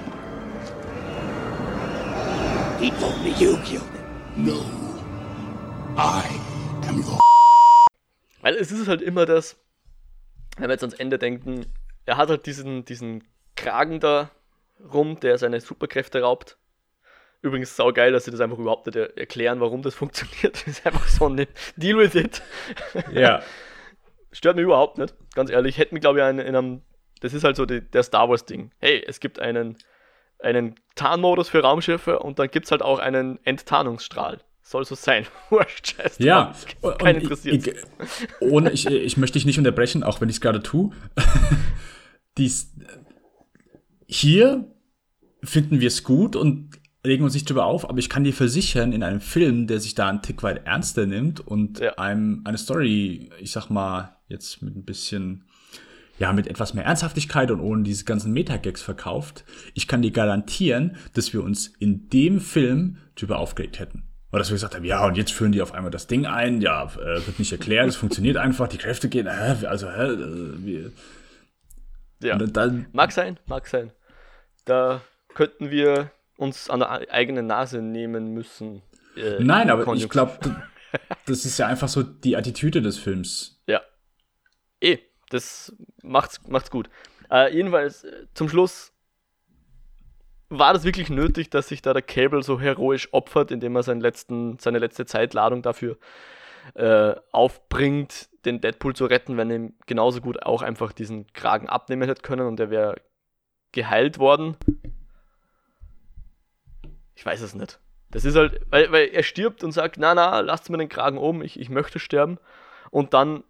He told me you killed him. No. I am your Weil es ist halt immer das, wenn wir jetzt ans Ende denken, er hat halt diesen, diesen Kragen da rum, der seine Superkräfte raubt. Übrigens saugeil, dass sie das einfach überhaupt nicht er- erklären, warum das funktioniert. Das ist einfach so ein Deal with it. Ja. Stört mich überhaupt nicht, ganz ehrlich. Hätten wir, glaube ich, einen, in einem, das ist halt so die, der Star Wars-Ding. Hey, es gibt einen, einen Tarnmodus für Raumschiffe und dann gibt es halt auch einen Enttarnungsstrahl. Soll so sein. Wurscht, scheiß Ja, drauf. und Kein ich, interessiert. ich, ohne, ich, ich möchte dich nicht unterbrechen, auch wenn ich es gerade tue. Dies, hier finden wir es gut und regen uns nicht drüber auf, aber ich kann dir versichern, in einem Film, der sich da einen Tick weit ernster nimmt und Ja. einem eine Story, ich sag mal, jetzt mit ein bisschen, ja, mit etwas mehr Ernsthaftigkeit und ohne diese ganzen Meta-Gags verkauft, ich kann dir garantieren, dass wir uns in dem Film drüber aufgeregt hätten. Oder dass wir gesagt haben, ja, und jetzt führen die auf einmal das Ding ein, ja, äh, wird nicht erklärt, es funktioniert einfach, die Kräfte gehen, hä, also, hä, äh, wir, Ja. und dann, Mag sein, mag sein. Da könnten wir uns an der eigenen Nase nehmen müssen. äh, nein, aber Konjunktiv. ich glaube, das ist ja einfach so die Attitüde des Films. Ja. Eh, das macht's, macht's gut. Äh, jedenfalls, äh, zum Schluss war das wirklich nötig, dass sich da der Cable so heroisch opfert, indem er seinen letzten, seine letzte Zeitladung dafür äh, aufbringt, den Deadpool zu retten, wenn er ihm genauso gut auch einfach diesen Kragen abnehmen hätte können und er wäre geheilt worden. ich weiß es nicht. Das ist halt, weil, weil er stirbt und sagt, na, na, lasst mir den Kragen oben, ich, ich möchte sterben. Und dann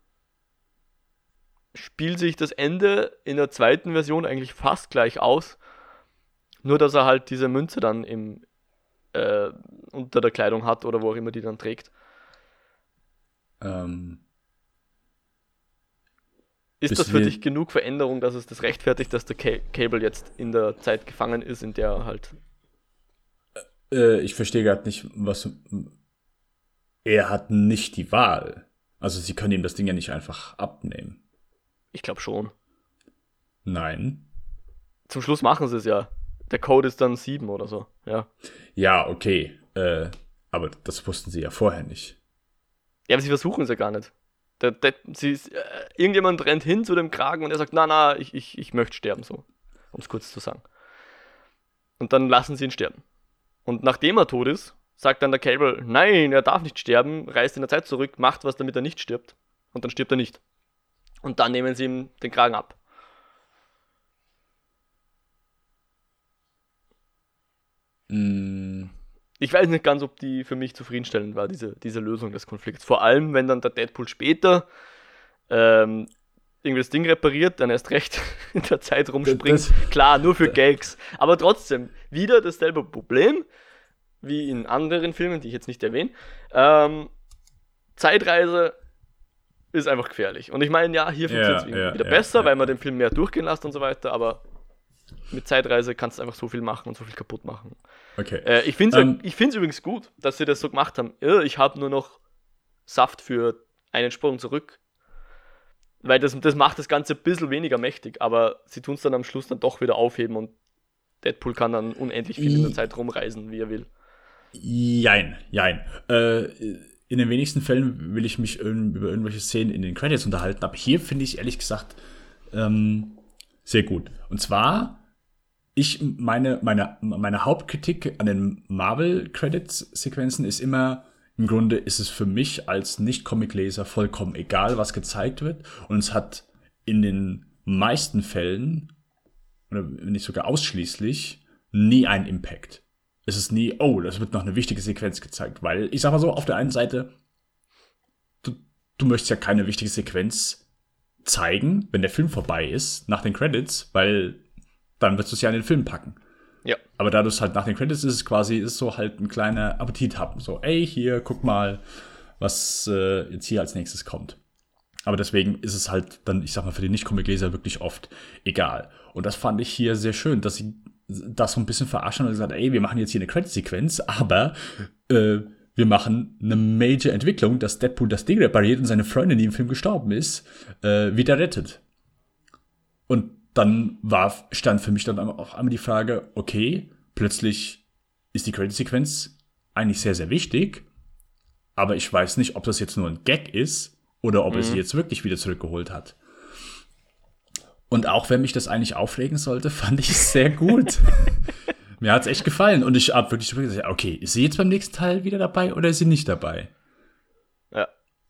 spielt sich das Ende in der zweiten Version eigentlich fast gleich aus. Nur, dass er halt diese Münze dann im, äh, unter der Kleidung hat oder wo auch immer die dann trägt. Ähm, ist bis das für wir- dich genug Veränderung, dass es das rechtfertigt, dass der Ca- Cable jetzt in der Zeit gefangen ist, in der er halt... äh, ich verstehe gerade nicht, was. Er hat nicht die Wahl. Also, sie können ihm das Ding ja nicht einfach abnehmen. Ich glaube schon. Nein. Zum Schluss machen sie es ja. Der Code ist dann sieben oder so. Ja, Ja, okay. Äh, aber das wussten sie ja vorher nicht. ja aber sie versuchen es ja gar nicht. Der, der, sie, äh, irgendjemand rennt hin zu dem Kragen und er sagt, na, na, ich, ich, ich möchte sterben, so. Um es kurz zu sagen. Und dann lassen sie ihn sterben. Und nachdem er tot ist, sagt dann der Cable, nein, er darf nicht sterben, reist in der Zeit zurück, macht was, damit er nicht stirbt. Und dann stirbt er nicht. Und dann nehmen sie ihm den Kragen ab. Mm, Ich weiß nicht ganz, ob die für mich zufriedenstellend war, diese, diese Lösung des Konflikts. Vor allem, wenn dann der Deadpool später ähm, irgendwie das Ding repariert, dann erst recht in der Zeit rumspringt. Das- Klar, nur für Gags. Aber trotzdem, wieder dasselbe Problem, wie in anderen Filmen, die ich jetzt nicht erwähne. Ähm, Zeitreise ist einfach gefährlich. Und ich meine, ja, hier Ja, funktioniert es ja, wieder ja, besser, ja, weil man ja. den Film mehr durchgehen lässt und so weiter, aber mit Zeitreise kannst du einfach so viel machen und so viel kaputt machen. okay. Äh, ich finde es Ähm, ich find's übrigens gut, dass sie das so gemacht haben. Ja, ich habe nur noch Saft für einen Sprung zurück. Weil das, das macht das Ganze ein bisschen weniger mächtig, aber sie tun es dann am Schluss dann doch wieder aufheben und Deadpool kann dann unendlich viel in der I- Zeit rumreisen, wie er will. Jein, jein. Äh, in den wenigsten Fällen will ich mich irg- über irgendwelche Szenen in den Credits unterhalten, aber hier finde ich ehrlich gesagt ähm, sehr gut. Und zwar, ich, meine, meine, meine Hauptkritik an den Marvel-Credits-Sequenzen ist immer, im Grunde ist es für mich als Nicht-Comic-Leser vollkommen egal, was gezeigt wird. Und es hat in den meisten Fällen, oder wenn nicht sogar ausschließlich, nie einen Impact. Es ist nie, oh, das wird noch eine wichtige Sequenz gezeigt, weil, ich sag mal so, auf der einen Seite, du, du möchtest ja keine wichtige Sequenz zeigen, wenn der Film vorbei ist, nach den Credits, weil dann wirst du es ja in den Film packen. Ja. Aber da du es halt nach den Credits ist, ist quasi, ist so halt ein kleiner Appetit haben. So, ey, hier, guck mal, was äh, jetzt hier als nächstes kommt. Aber deswegen ist es halt dann, ich sag mal, für die Nicht-Comic-Leser wirklich oft egal. Und das fand ich hier sehr schön, dass sie das so ein bisschen verarschen und gesagt, ey, wir machen jetzt hier eine Credit-Sequenz, aber äh, wir machen eine Major-Entwicklung, dass Deadpool das Ding repariert und seine Freundin, die im Film gestorben ist, äh, wieder rettet. Und dann war, stand für mich dann auch einmal die Frage, okay, plötzlich ist die Credit-Sequenz eigentlich sehr, sehr wichtig, aber ich weiß nicht, ob das jetzt nur ein Gag ist oder ob Mhm. er sie jetzt wirklich wieder zurückgeholt hat. Und auch wenn mich das eigentlich aufregen sollte, fand ich es sehr gut. Mir hat es echt gefallen. Und ich habe wirklich gesagt, okay, ist sie jetzt beim nächsten Teil wieder dabei oder ist sie nicht dabei? Ja.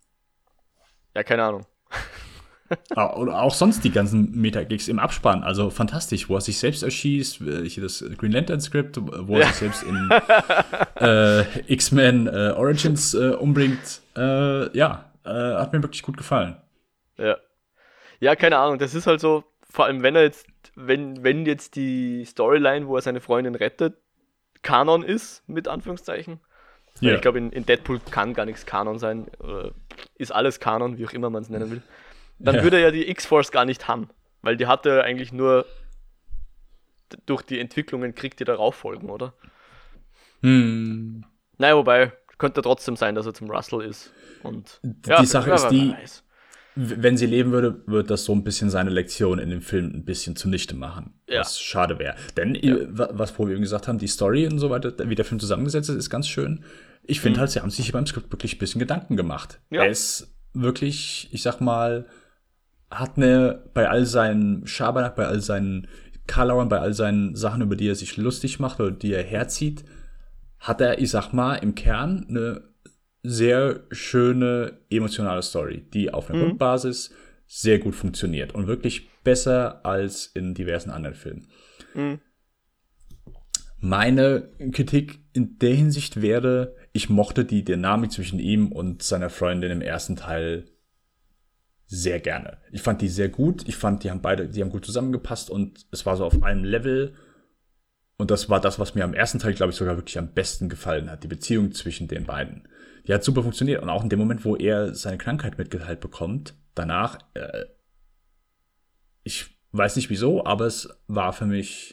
Ja, keine Ahnung. Ah, oder auch sonst die ganzen Meta-Gigs im Abspann. Also fantastisch, wo er sich selbst erschießt, äh, hier das Green Lantern-Skript, wo er Ja. sich selbst in äh, X-Men äh, Origins äh, umbringt. Äh, ja, äh, hat mir wirklich gut gefallen. Ja. Ja, keine Ahnung, das ist halt so, vor allem wenn er jetzt, wenn, wenn jetzt die Storyline, wo er seine Freundin rettet, Kanon ist, mit Anführungszeichen. Weil Ja. ich glaube, in, in Deadpool kann gar nichts Kanon sein, oder ist alles Kanon, wie auch immer man es nennen will. Dann Ja. würde er ja die X-Force gar nicht haben, weil die hat er eigentlich nur d- durch die Entwicklungen kriegt, die darauf folgen, oder? Hm. Naja, wobei, könnte trotzdem sein, dass er zum Russell ist. Und Die Sache ist wer die- weiß. W- Wenn sie leben würde, würde das so ein bisschen seine Lektion in dem Film ein bisschen zunichte machen. Ja. Was schade wäre. Denn, äh, wa- was wo wir eben gesagt haben, die Story und so weiter, wie der Film zusammengesetzt ist, ist ganz schön. Ich finde halt, sie haben sich hier beim Skript wirklich ein bisschen Gedanken gemacht. Ja. Er ist wirklich, ich sag mal, hat eine, bei all seinen Schabernack, bei all seinen Karlauern, bei all seinen Sachen, über die er sich lustig macht oder die er herzieht, hat er, ich sag mal, im Kern eine sehr schöne emotionale Story, die auf einer Grundbasis sehr gut funktioniert und wirklich besser als in diversen anderen Filmen. Mhm. Meine Kritik in der Hinsicht wäre, ich mochte die Dynamik zwischen ihm und seiner Freundin im ersten Teil sehr gerne. Ich fand die sehr gut. Ich fand, die haben beide, die haben gut zusammengepasst und es war so auf einem Level. Und das war das, was mir am ersten Teil, glaube ich, sogar wirklich am besten gefallen hat. Die Beziehung zwischen den beiden. Die hat super funktioniert. Und auch in dem Moment, wo er seine Krankheit mitgeteilt bekommt, danach, äh, ich weiß nicht wieso, aber es war für mich,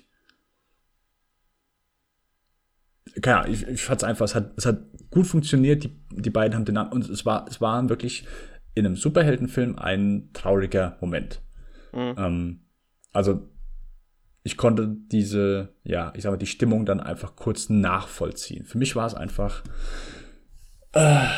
keine Ahnung, ich, ich fand es einfach, es hat, es hat gut funktioniert. Die, die beiden haben den, und es war, es war wirklich in einem Superheldenfilm ein trauriger Moment. Mhm. Ähm, also, ich konnte diese, ja, ich sag mal, die Stimmung dann einfach kurz nachvollziehen. Für mich war es einfach, äh,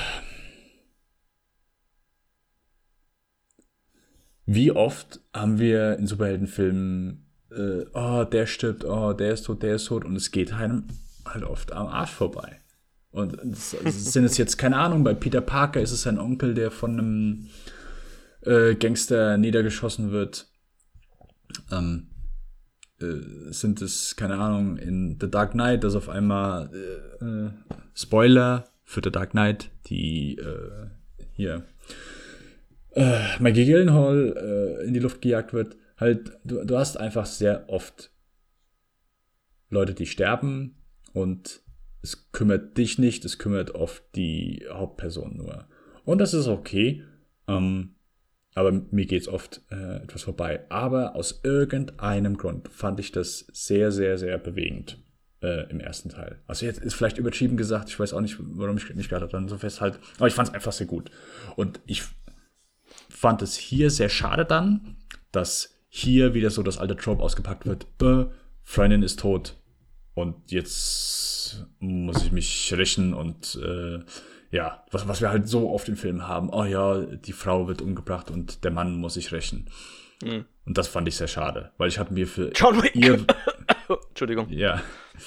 wie oft haben wir in Superheldenfilmen, äh, oh, der stirbt, oh, der ist tot, der ist tot, und es geht einem halt oft am Arsch vorbei. Und es, es sind es jetzt, keine Ahnung, bei Peter Parker ist es sein Onkel, der von einem äh, Gangster niedergeschossen wird. Ähm, äh, sind es, keine Ahnung, in The Dark Knight, dass auf einmal äh, äh, Spoiler für The Dark Knight, die äh, hier äh, Maggie Gyllenhaal äh, in die Luft gejagt wird. Halt, du, du hast einfach sehr oft Leute, die sterben, und es kümmert dich nicht, es kümmert oft die Hauptperson nur. Und das ist okay, ähm, aber mir geht's oft äh, etwas vorbei. Aber aus irgendeinem Grund fand ich das sehr, sehr, sehr bewegend äh, im ersten Teil. Also jetzt ist vielleicht übertrieben gesagt, ich weiß auch nicht, warum ich nicht gerade dann so festhalte, aber ich fand es einfach sehr gut. Und ich fand es hier sehr schade dann, dass hier wieder so das alte Trope ausgepackt wird, äh, Freundin ist tot und jetzt muss ich mich rächen und äh, ja, was, was wir halt so oft im Film haben, oh ja, die Frau wird umgebracht und der Mann muss sich rächen. Mhm. Und das fand ich sehr schade, weil ich hatte mir für John Wick. ihr... Entschuldigung. Ja.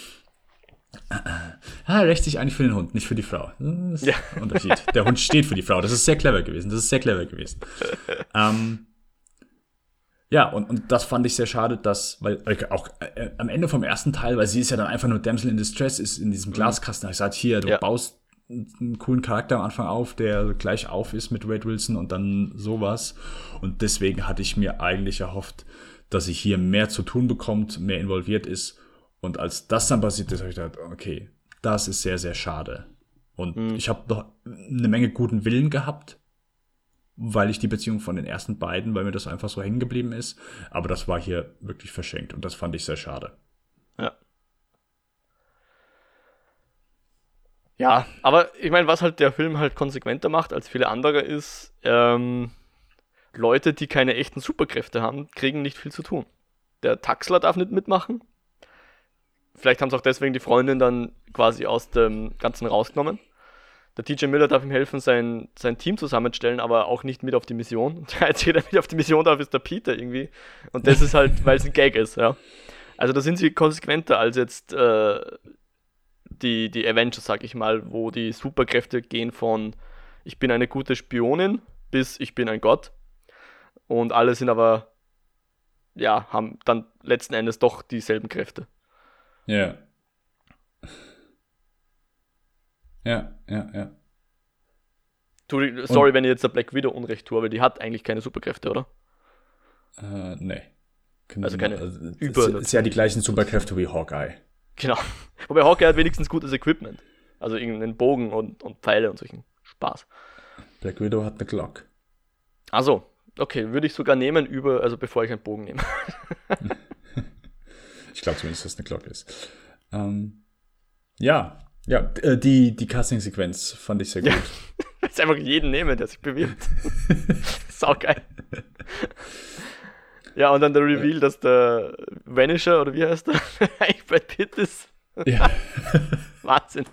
Ah, rächt sich eigentlich für den Hund, nicht für die Frau. Das ist ja ein Unterschied. Der Hund steht für die Frau. Das ist sehr clever gewesen. Das ist sehr clever gewesen. ähm, ja, und, und das fand ich sehr schade, dass, weil auch äh, am Ende vom ersten Teil, weil sie ist ja dann einfach nur Damsel in Distress, ist in diesem Glaskasten. Ich sag, hier, du ja. baust einen coolen Charakter am Anfang auf, der gleich auf ist mit Wade Wilson und dann sowas. Und deswegen hatte ich mir eigentlich erhofft, dass sie hier mehr zu tun bekommt, mehr involviert ist. Und als das dann passiert ist, habe ich gedacht, okay, das ist sehr, sehr schade. Und mhm. ich habe noch eine Menge guten Willen gehabt, weil ich die Beziehung von den ersten beiden, weil mir das einfach so hängen geblieben ist. Aber das war hier wirklich verschenkt und das fand ich sehr schade. Ja. Ja, aber ich meine, was halt der Film halt konsequenter macht als viele andere ist, ähm, Leute, die keine echten Superkräfte haben, kriegen nicht viel zu tun. Der Taxler darf nicht mitmachen. Vielleicht haben sie auch deswegen die Freundin dann quasi aus dem Ganzen rausgenommen. Der T J Miller darf ihm helfen, sein, sein Team zusammenstellen, aber auch nicht mit auf die Mission. Und der Einzige, der mit auf die Mission darf, ist der Peter irgendwie. Und das ist halt, weil es ein Gag ist, ja. Also da sind sie konsequenter als jetzt äh, die, die Avengers, sag ich mal, wo die Superkräfte gehen von ich bin eine gute Spionin bis ich bin ein Gott. Und alle sind aber, ja, haben dann letzten Endes doch dieselben Kräfte. Ja. Ja, ja, ja. Du, sorry, und, wenn ich jetzt der Black Widow Unrecht tue, aber die hat eigentlich keine Superkräfte, oder? Äh, nee. Können also keine also, über. Es ist ja die gleichen Superkräfte wie Hawkeye. Genau. Wobei Hawkeye hat wenigstens gutes Equipment. Also irgendeinen Bogen und, und Pfeile und solchen Spaß. Black Widow hat eine Glock. Also, okay, würde ich sogar nehmen, über, also bevor ich einen Bogen nehme. Ich glaube zumindest, dass es eine Glock ist. Ähm, ja, ja, die, die Casting-Sequenz fand ich sehr gut. Ja, jetzt einfach jeden nehmen, der sich bewirbt. Saugeil. Ja, und dann der Reveal, dass der Vanisher, oder wie heißt der, eigentlich Brad Pitt ist. Ja. Wahnsinn.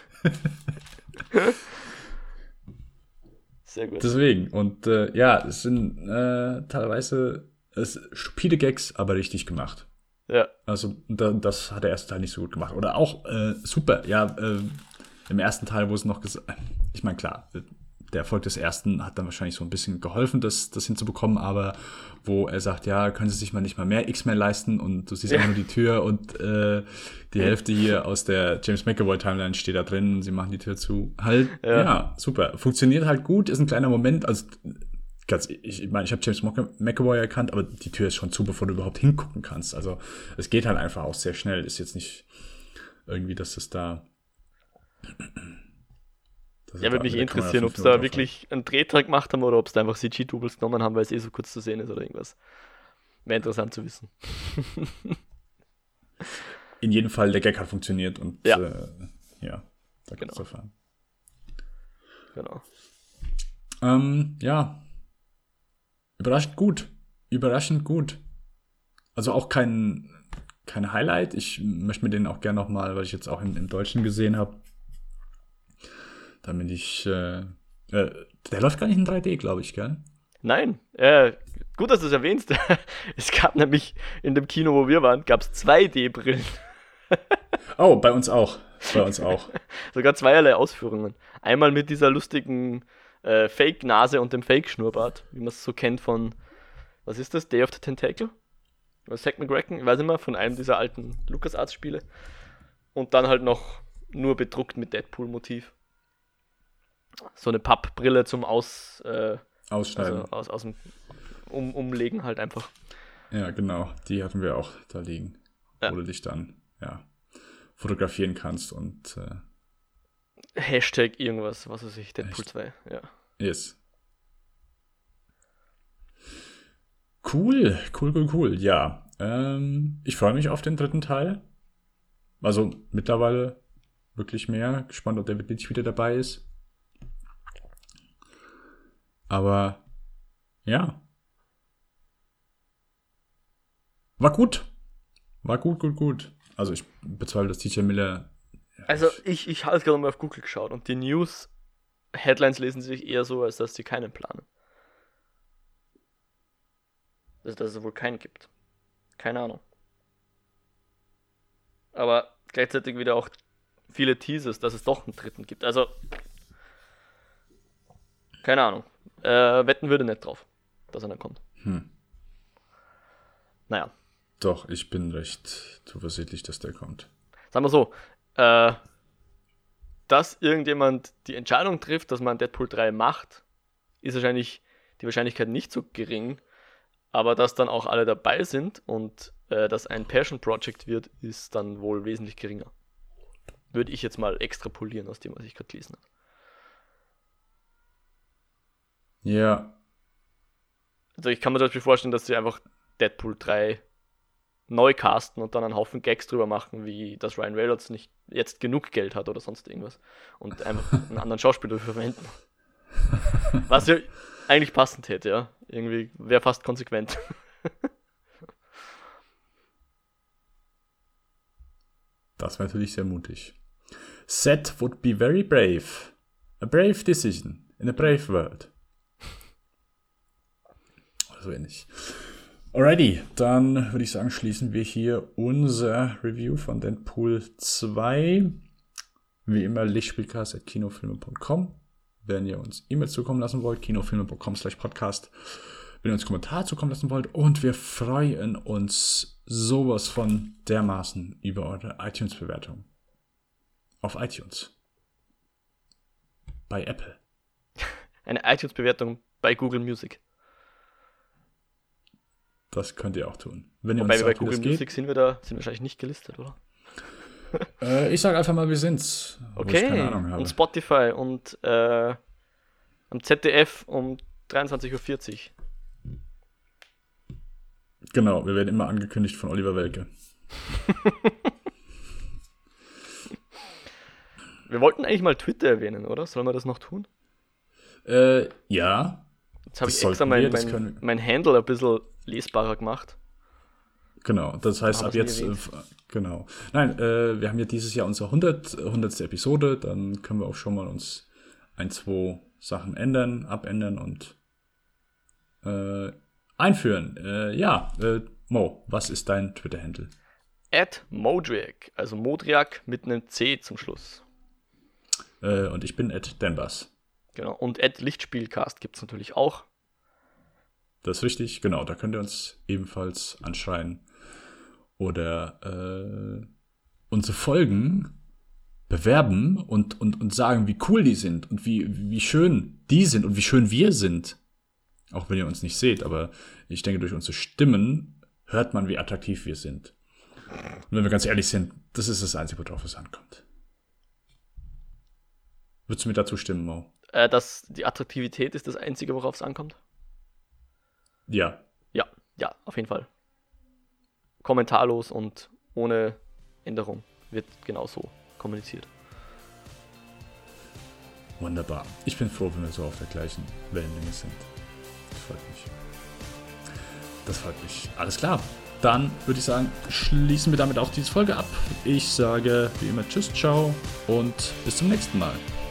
Sehr gut. Deswegen, und äh, ja, es sind äh, teilweise es, stupide Gags, aber richtig gemacht. Ja. Also da, das hat der erste Teil nicht so gut gemacht. Oder auch, äh, super, ja, äh, im ersten Teil, wo es noch gesagt, ich meine, klar, der Erfolg des ersten hat dann wahrscheinlich so ein bisschen geholfen, das, das hinzubekommen, aber wo er sagt, ja, können Sie sich mal nicht mal mehr X-Men leisten und du siehst Ja. einfach nur die Tür und äh, die Hälfte hier aus der James McAvoy-Timeline steht da drin und sie machen die Tür zu. Halt, ja, Ja. super. Funktioniert halt gut, ist ein kleiner Moment, also ganz, ich, ich meine, ich habe James McAvoy erkannt, aber die Tür ist schon zu, bevor du überhaupt hingucken kannst. Also es geht halt einfach auch sehr schnell, ist jetzt nicht irgendwie, dass es da... Ja, würde mich interessieren, ob sie da wirklich einen Drehtag gemacht haben oder ob sie einfach C G-Doubles genommen haben, weil es eh so kurz zu sehen ist oder irgendwas. Wäre interessant zu wissen. In jedem Fall, der Gag hat funktioniert und Ja. äh, ja, da Genau. kannst du erfahren. Genau. Ähm, ja. Überraschend gut. Überraschend gut. Also auch kein, kein Highlight. Ich möchte mir den auch gerne nochmal, weil ich jetzt auch im, im Deutschen gesehen habe, damit ich, äh, äh, der läuft gar nicht in drei D, glaube ich, gell? Nein, äh, gut, dass du es erwähnst. Es gab nämlich in dem Kino, wo wir waren, gab es zwei D-Brillen. Oh, bei uns auch. Bei uns auch. Sogar zweierlei Ausführungen. Einmal mit dieser lustigen äh, Fake-Nase und dem Fake-Schnurrbart, wie man es so kennt von, was ist das, Day of the Tentacle? Oder Zack McCracken, ich weiß nicht mehr, von einem dieser alten LucasArts-Spiele. Und dann halt noch nur bedruckt mit Deadpool-Motiv. So eine Pappbrille zum Aus, äh, Ausschneiden. also aus, aus dem um, Umlegen halt einfach. Ja, genau. Die hatten wir auch da liegen. Ja. Wo du dich dann, ja, fotografieren kannst und äh, Hashtag irgendwas, was weiß ich, Deadpool Echt? zwei, ja. yes. Cool, cool, cool, cool. Ja, ähm, ich freue mich auf den dritten Teil. Also mittlerweile wirklich mehr. Gespannt, ob David Leitch wieder dabei ist. Aber ja. War gut. War gut, gut, gut. Also ich bezweifle, dass T J Miller... Also ich, ich habe gerade mal auf Google geschaut und die News-Headlines lesen sich eher so, als dass sie keinen planen. Also, dass es wohl keinen gibt. Keine Ahnung. Aber gleichzeitig wieder auch viele Teasers, dass es doch einen dritten gibt. Also, keine Ahnung. Äh, wetten würde nicht drauf, dass einer kommt. Hm. Naja, Doch, ich bin recht zuversichtlich, dass der kommt. sagen wir so, äh, dass irgendjemand die Entscheidung trifft, dass man Deadpool drei macht, ist wahrscheinlich die Wahrscheinlichkeit nicht so gering, aber dass dann auch alle dabei sind und äh, das ein Passion Project wird, ist dann wohl wesentlich geringer. Würde ich jetzt mal extrapolieren aus dem, was ich gerade gelesen habe. Ja, Also ich kann mir zum Beispiel vorstellen, dass sie einfach Deadpool drei neu casten und dann einen Haufen Gags drüber machen, wie dass Ryan Reynolds nicht jetzt genug Geld hat oder sonst irgendwas und einfach einen anderen Schauspieler dafür verwenden. Was ja eigentlich passend hätte, ja. Irgendwie wäre fast konsequent. das wäre natürlich sehr mutig. Seth would be very brave. A brave decision in a brave world. So ähnlich. Alrighty, dann würde ich sagen, schließen wir hier unser Review von Deadpool zwei. Wie immer, lichtspielcast at kinofilme punkt com. Wenn ihr uns E-Mails zukommen lassen wollt, kinofilme punkt com slash podcast. Wenn ihr uns Kommentare zukommen lassen wollt. Und wir freuen uns sowas von dermaßen über eure iTunes-Bewertung. Auf iTunes. Bei Apple. Eine iTunes-Bewertung bei Google Music. Das könnt ihr auch tun. Wenn ihr Wobei uns wir bei sagt, wie Google das geht. Music sind wir da, sind wahrscheinlich nicht gelistet, oder? Äh, ich sage einfach mal, wir sind's. Wo ich Okay, keine Ahnung habe. und Spotify und äh, am Z D F um dreiundzwanzig Uhr vierzig. Genau, wir werden immer angekündigt von Oliver Welke. Wir wollten eigentlich mal Twitter erwähnen, oder? Sollen wir das noch tun? Äh, ja. Jetzt habe Das ich extra sollten mein, wir, das mein, können wir. mein Handle ein bisschen lesbarer gemacht. Genau, das heißt Haben ab wir's jetzt, nie äh, genau. Nein, äh, wir haben ja dieses Jahr unsere hundert, hundertste Episode, dann können wir auch schon mal uns ein, zwei Sachen ändern, abändern und äh, einführen. Äh, ja, äh, Mo, was ist dein Twitter-Handle? At Modriak, also Modriak mit einem C zum Schluss. Äh, und ich bin at Denbas. Genau. Und at Lichtspielcast gibt es natürlich auch. Das ist richtig, genau. Da könnt ihr uns ebenfalls anschreien. Oder äh, unsere Folgen bewerben und, und, und sagen, wie cool die sind und wie, wie schön die sind und wie schön wir sind. Auch wenn ihr uns nicht seht, aber ich denke, durch unsere Stimmen hört man, wie attraktiv wir sind. Und wenn wir ganz ehrlich sind, das ist das Einzige, worauf es ankommt. Würdest du mir dazu stimmen, Mo? Äh, dass die Attraktivität ist das Einzige, worauf es ankommt? Ja. Ja, ja, auf jeden Fall. Kommentarlos und ohne Änderung wird genauso kommuniziert. Wunderbar. Ich bin froh, wenn wir so auf der gleichen Wellenlänge sind. Das freut mich. Das freut mich. Alles klar. Dann würde ich sagen, schließen wir damit auch diese Folge ab. Ich sage wie immer Tschüss, ciao und bis zum nächsten Mal.